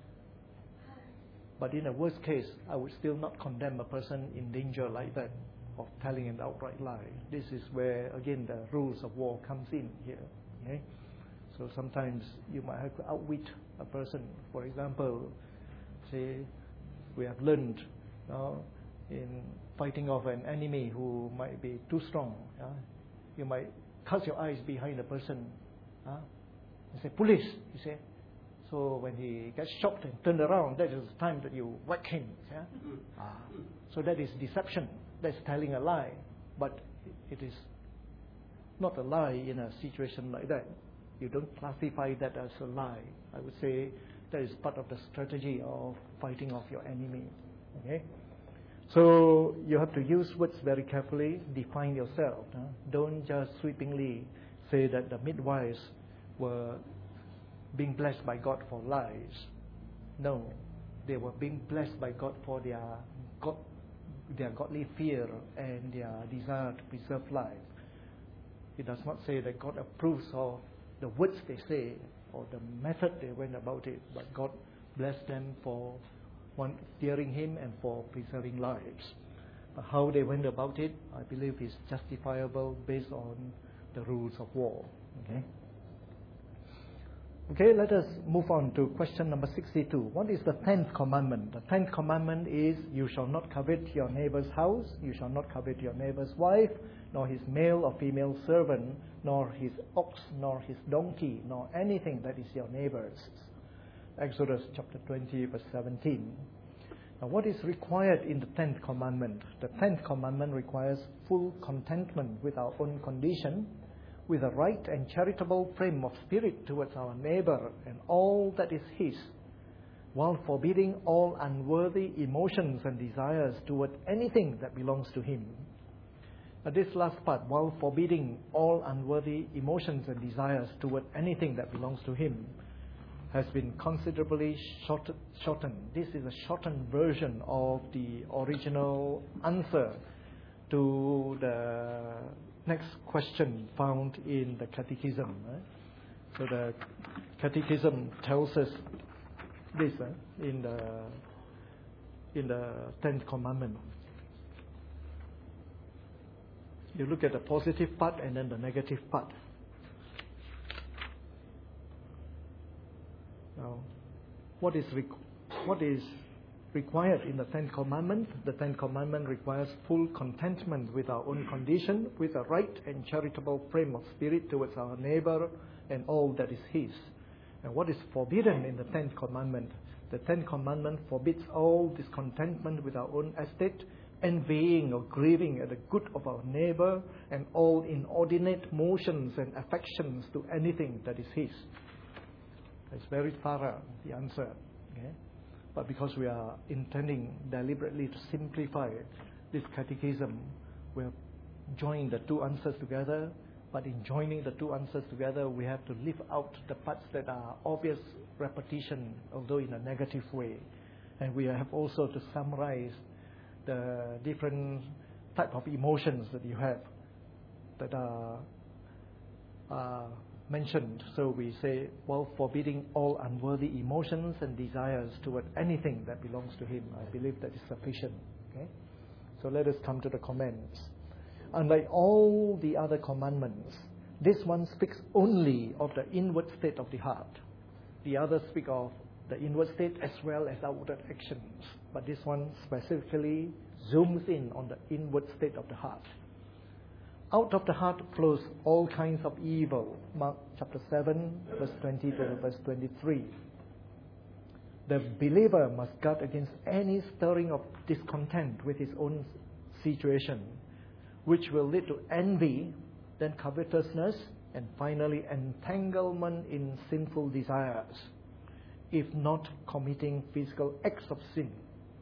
But in a worst case, I would still not condemn a person in danger like that of telling an outright lie. This is where, again, the rules of war comes in here. Okay? So sometimes you might have to outwit a person. For example, say we have learned, you know, in fighting off an enemy who might be too strong. Yeah? You might cast your eyes behind the person. Huh? You say, police, you say. So when he gets shocked and turned around, that is the time that you whack him. Yeah? Ah. So that is deception. That's telling a lie. But it is not a lie in a situation like that. You don't classify that as a lie. I would say that is part of the strategy of fighting off your enemy. Okay? So you have to use words very carefully, define yourself. Huh? Don't just sweepingly say that the midwives were being blessed by God for lies. No, they were being blessed by God for their God, their godly fear and their desire to preserve life. It does not say that God approves of the words they say or the method they went about it, but God blessed them for one, fearing Him and for preserving lives. But how they went about it, I believe, is justifiable based on the rules of war. Okay. Okay, let us move on to question number sixty-two. What is the tenth commandment? The tenth commandment is, you shall not covet your neighbor's house, you shall not covet your neighbor's wife, nor his male or female servant, nor his ox, nor his donkey, nor anything that is your neighbor's. Exodus chapter twenty, verse seventeen. Now, what is required in the tenth commandment? The tenth commandment requires full contentment with our own condition, with a right and charitable frame of spirit towards our neighbor and all that is his, while forbidding all unworthy emotions and desires toward anything that belongs to him. Now, this last part, while forbidding all unworthy emotions and desires toward anything that belongs to him, has been considerably short, shortened. This is a shortened version of the original answer to the next question found in the Catechism. Right? So the Catechism tells us this uh, in the in the tenth commandment. You look at the positive part and then the negative part. Now, what is requ- what is required in the tenth commandment? The tenth commandment requires full contentment with our own condition, with a right and charitable frame of spirit towards our neighbor and all that is his. And what is forbidden in the tenth commandment? The tenth commandment forbids all discontentment with our own estate, envying or grieving at the good of our neighbor, and all inordinate motions and affections to anything that is his. It's very thorough, the answer. Okay? But because we are intending deliberately to simplify it, this catechism, we're joining the two answers together, but in joining the two answers together, we have to leave out the parts that are obvious repetition, although in a negative way. And we have also to summarize the different type of emotions that you have that are uh, mentioned. So we say, while forbidding all unworthy emotions and desires toward anything that belongs to Him. I believe that is sufficient. Okay? So let us come to the comments. Unlike all the other commandments, this one speaks only of the inward state of the heart. The others speak of the inward state as well as outward actions. But this one specifically zooms in on the inward state of the heart. Out of the heart flows all kinds of evil. Mark chapter seven, verse twenty to verse twenty-three. The believer must guard against any stirring of discontent with his own situation, which will lead to envy, then covetousness, and finally entanglement in sinful desires, if not committing physical acts of sin.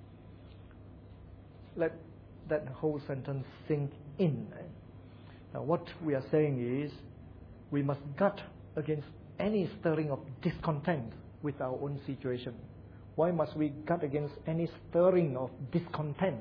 Let that whole sentence sink in. Now, what we are saying is, we must guard against any stirring of discontent with our own situation. Why must we guard against any stirring of discontent?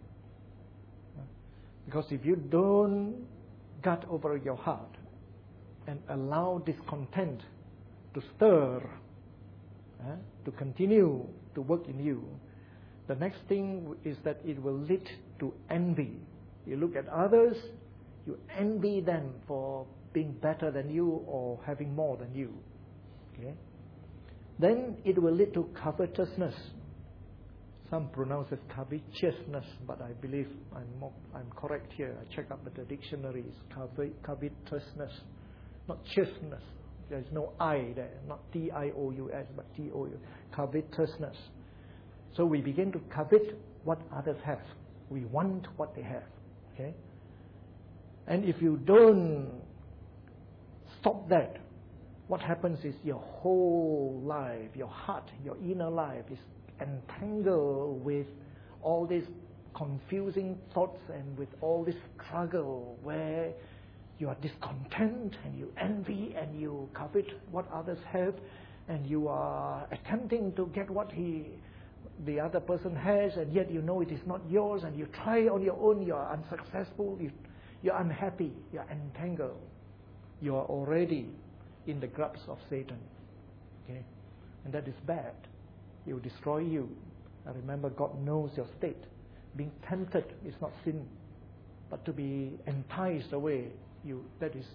Because if you don't guard over your heart and allow discontent to stir, eh, to continue to work in you, the next thing is that it will lead to envy. You look at others, you envy them for being better than you or having more than you. Okay? Then it will lead to covetousness. Some pronounce it covetousness, but I believe I'm more, I'm correct here. I check up with the dictionaries. Covetousness, not chestness. There is no I there, not T I O U S, but T O U. Covetousness. So we begin to covet what others have. We want what they have. Okay? And if you don't stop that, what happens is your whole life, your heart, your inner life is entangled with all these confusing thoughts and with all this struggle where you are discontent and you envy and you covet what others have, and you are attempting to get what he, the other person has, and yet you know it is not yours, and you try on your own, you are unsuccessful, you, you're unhappy, you're entangled. You are already in the grasp of Satan. Okay? And that is bad. He will destroy you. And remember, God knows your state. Being tempted is not sin, but to be enticed away, you that is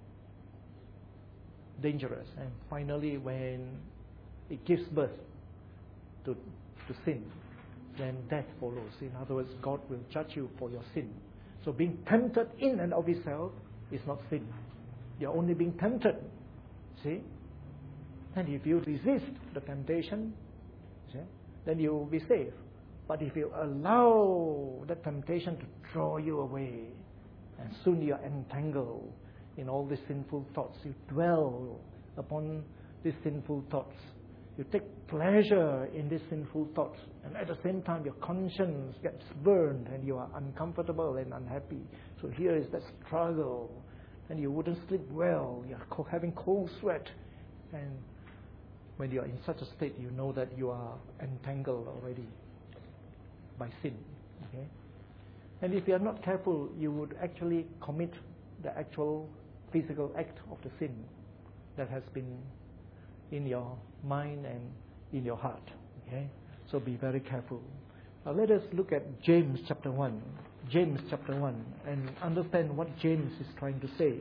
dangerous. And finally, when it gives birth to, to sin, then death follows. In other words, God will judge you for your sin. So being tempted in and of itself is not sin. You're only being tempted. See? And if you resist the temptation, see, then you will be safe. But if you allow the temptation to draw you away, and soon you are entangled in all these sinful thoughts, you dwell upon these sinful thoughts, you take pleasure in these sinful thoughts, and at the same time your conscience gets burned and you are uncomfortable and unhappy. So here is that struggle, and you wouldn't sleep well, you're having cold sweat, and when you are in such a state, you know that you are entangled already by sin. Okay? And if you are not careful, you would actually commit the actual physical act of the sin that has been in your mind and in your heart. Okay? So be very careful. Now let us look at James chapter one. James chapter one, and understand what James is trying to say.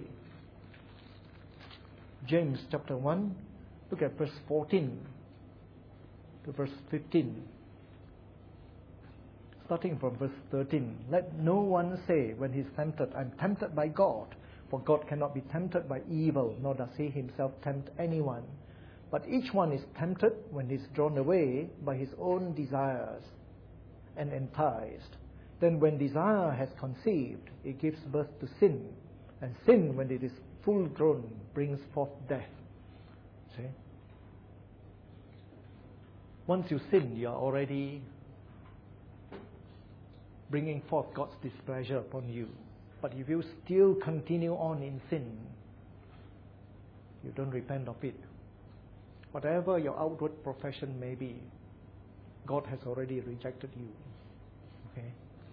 James chapter one, look at verse fourteen to verse fifteen. Starting from verse thirteen. Let no one say when he is tempted, I am tempted by God. For God cannot be tempted by evil, nor does he himself tempt anyone. But each one is tempted when he is drawn away by his own desires and enticed. Then when desire has conceived, it gives birth to sin. And sin, when it is full grown, brings forth death. See? Once you sin, you are already bringing forth God's displeasure upon you. But if you still continue on in sin, you don't repent of it, whatever your outward profession may be, God has already rejected you. Okay?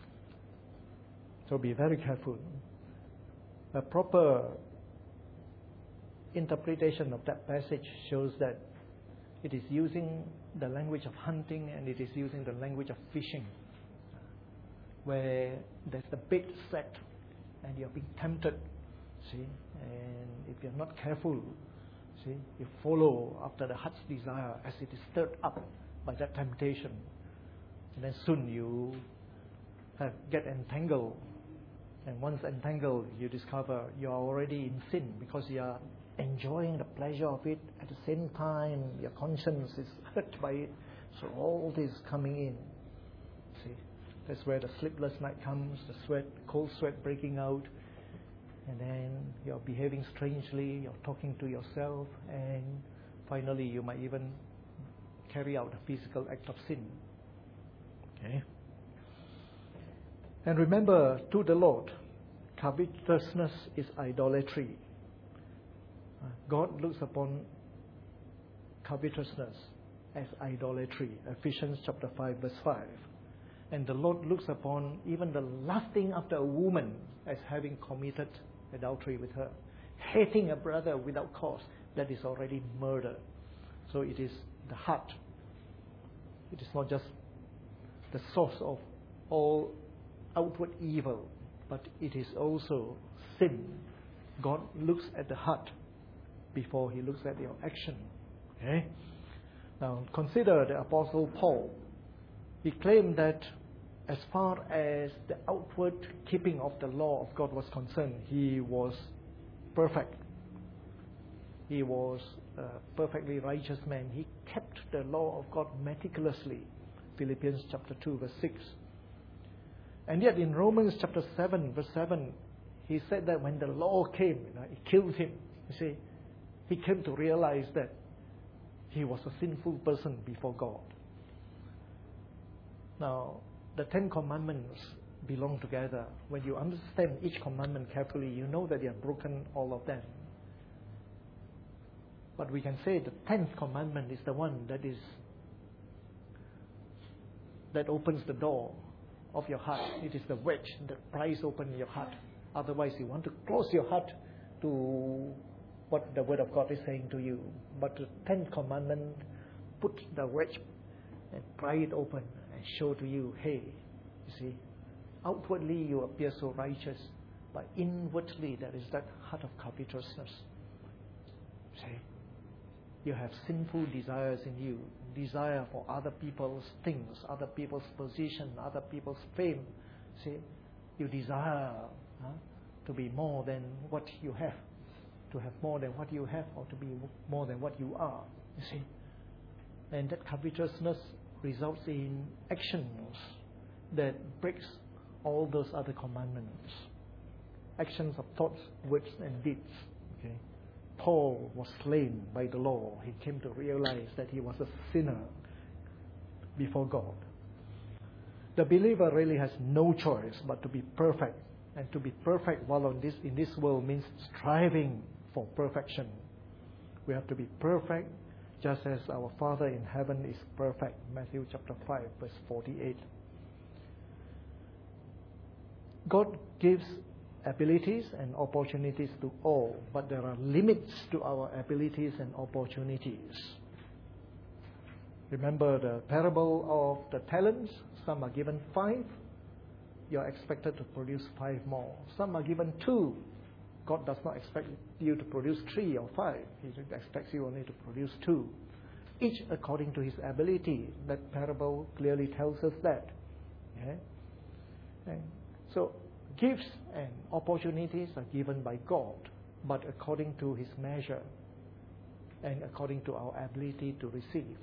So be very careful. A proper interpretation of that passage shows that it is using the language of hunting and it is using the language of fishing, where there's the bait set and you're being tempted, see, and if you're not careful, see, you follow after the heart's desire as it is stirred up by that temptation, and then soon you have, get entangled, and once entangled you discover you are already in sin because you are enjoying the pleasure of it. At the same time your conscience is hurt by it, so all this coming in, see, that's where the sleepless night comes, the sweat, cold sweat breaking out, and then you're behaving strangely, you're talking to yourself, and finally you might even carry out a physical act of sin. Okay? And remember, to the Lord, covetousness is idolatry. God looks upon covetousness as idolatry. Ephesians chapter five verse five. And the Lord looks upon even the lusting after a woman as having committed adultery with her. Hating a brother without cause, that is already murder. So it is the heart. It is not just the source of all outward evil, but it is also sin. God looks at the heart before He looks at your action. Okay? Now consider the Apostle Paul. He claimed that as far as the outward keeping of the law of God was concerned, he was perfect. He was a perfectly righteous man. He kept the law of God meticulously. Philippians chapter two verse six. And yet in Romans chapter seven verse seven, he said that when the law came, you know, it killed him. You see, he came to realize that he was a sinful person before God. Now, the Ten Commandments belong together. When you understand each commandment carefully, you know that you have broken all of them. But we can say the tenth commandment is the one that is that opens the door of your heart. It is the wedge that pries open your heart. Otherwise, you want to close your heart to what the Word of God is saying to you. But the tenth commandment put the wedge and pry it open and show to you, hey, you see, outwardly you appear so righteous, but inwardly there is that heart of covetousness. See, you have sinful desires in you, desire for other people's things, other people's position, other people's fame. See, you desire huh, to be more than what you have, to have more than what you have, or to be more than what you are. You see, and that covetousness results in actions that breaks all those other commandments. Actions of thoughts, words, and deeds. Okay. Paul was slain by the law. He came to realize that he was a sinner before God. The believer really has no choice but to be perfect. And to be perfect while on this in this world means striving for perfection. We have to be perfect just as our Father in heaven is perfect. Matthew chapter five verse forty-eight. God gives abilities and opportunities to all, but there are limits to our abilities and opportunities. Remember the parable of the talents? Some are given five. You are expected to produce five more. Some are given two. God does not expect you to produce three or five. He expects you only to produce two. Each according to his ability. That parable clearly tells us that. Okay? And so gifts and opportunities are given by God, but according to his measure and according to our ability to receive.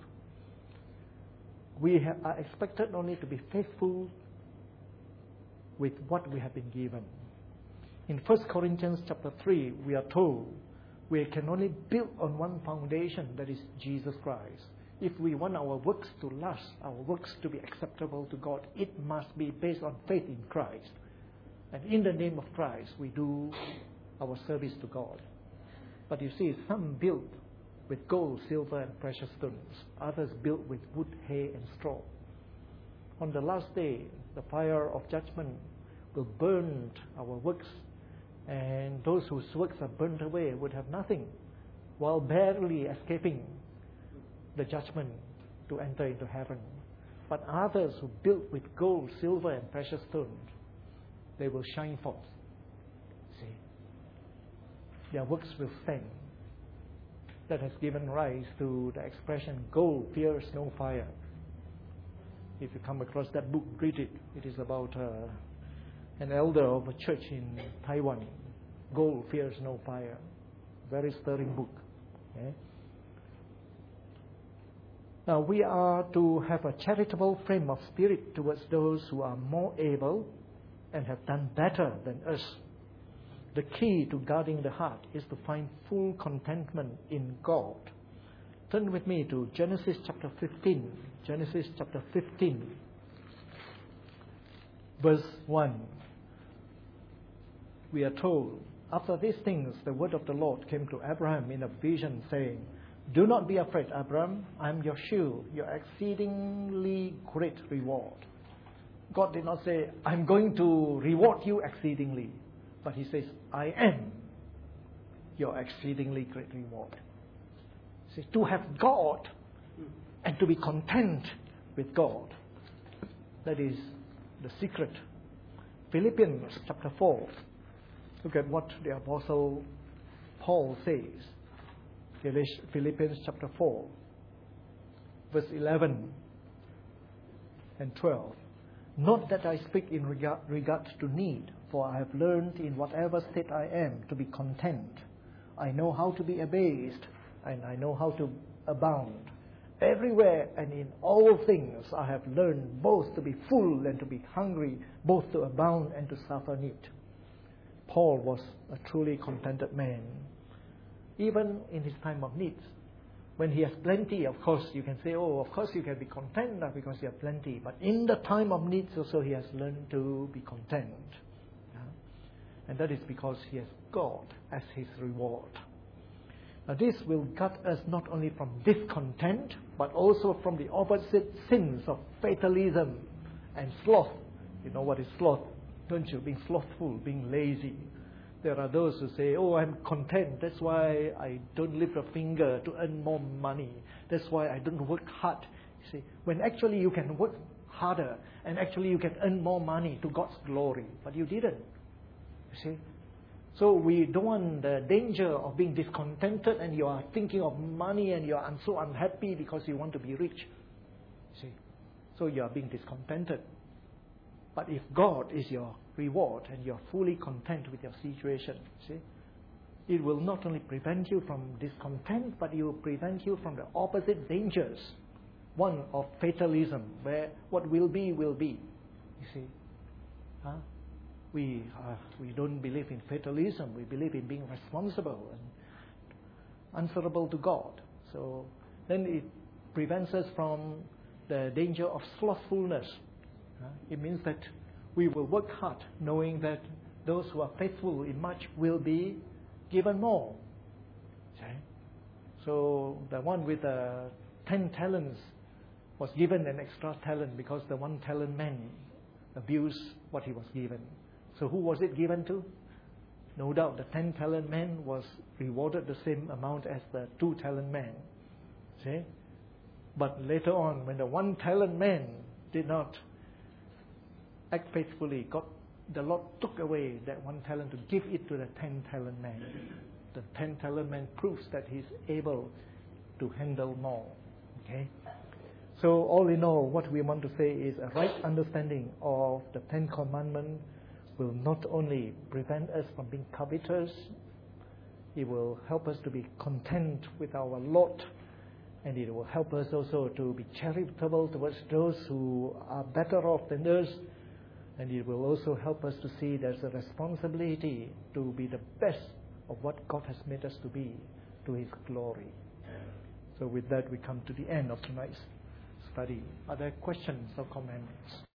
We are expected only to be faithful with what we have been given. In First Corinthians chapter three, we are told we can only build on one foundation, that is Jesus Christ. If we want our works to last, our works to be acceptable to God, it must be based on faith in Christ. And in the name of Christ, we do our service to God. But you see, some built with gold, silver, and precious stones. Others built with wood, hay, and straw. On the last day, the fire of judgment will burn our works, and those whose works are burnt away would have nothing, while barely escaping the judgment to enter into heaven. But others who built with gold, silver, and precious stones, they will shine forth. See, their works will stand. That has given rise to the expression, gold fears no fire. If you come across that book, read it. It is about uh, an elder of a church in Taiwan. Gold fears no fire. Very stirring book. Okay? Now, we are to have a charitable frame of spirit towards those who are more able and have done better than us. The key to guarding the heart is to find full contentment in God. Turn with me to Genesis chapter fifteen. Genesis chapter fifteen, verse one. We are told, after these things, the word of the Lord came to Abraham in a vision, saying, "Do not be afraid, Abraham. I am your shield, your exceedingly great reward." God did not say, "I'm going to reward you exceedingly." But He says, "I am your exceedingly great reward." See, to have God and to be content with God, that is the secret. Philippians chapter four. Look at what the Apostle Paul says. Philippians chapter four, verse eleven and twelve. "Not that I speak in regard, regard to need, for I have learned in whatever state I am to be content. I know how to be abased, and I know how to abound. Everywhere and in all things I have learned both to be full and to be hungry, both to abound and to suffer need." Paul was a truly contented man. Even in his time of needs, when he has plenty, of course you can say, oh, of course you can be content because you have plenty. But in the time of needs also he has learned to be content. Yeah? And that is because he has God as his reward. Now this will guard us not only from discontent, but also from the opposite sins of fatalism and sloth. You know what is sloth, don't you? Being slothful, being lazy. There are those who say, oh, I'm content, that's why I don't lift a finger to earn more money. That's why I don't work hard. You see, when actually you can work harder and actually you can earn more money to God's glory. But you didn't. You see? So we don't want the danger of being discontented and you are thinking of money and you are so unhappy because you want to be rich. You see? So you are being discontented. But if God is your reward and you are fully content with your situation, see, it will not only prevent you from discontent, but it will prevent you from the opposite dangers. One of fatalism, where what will be, will be. You see, huh? we uh, we don't believe in fatalism. We believe in being responsible and answerable to God. So then it prevents us from the danger of slothfulness. Uh, it means that we will work hard knowing that those who are faithful in much will be given more. Okay? So the one with uh, ten talents was given an extra talent because the one talent man abused what he was given. So who was it given to? No doubt the ten talent man was rewarded the same amount as the two talent man. See? But later on, when the one talent man did not act faithfully, God, the Lord took away that one talent to give it to the ten talent man. The ten talent man proves that he's able to handle more. Okay? So all in all, what we want to say is a right understanding of the Ten Commandments will not only prevent us from being covetous, it will help us to be content with our lot, and it will help us also to be charitable towards those who are better off than us. And it will also help us to see there's a responsibility to be the best of what God has made us to be, to His glory. So with that, we come to the end of tonight's study. Are there questions or comments?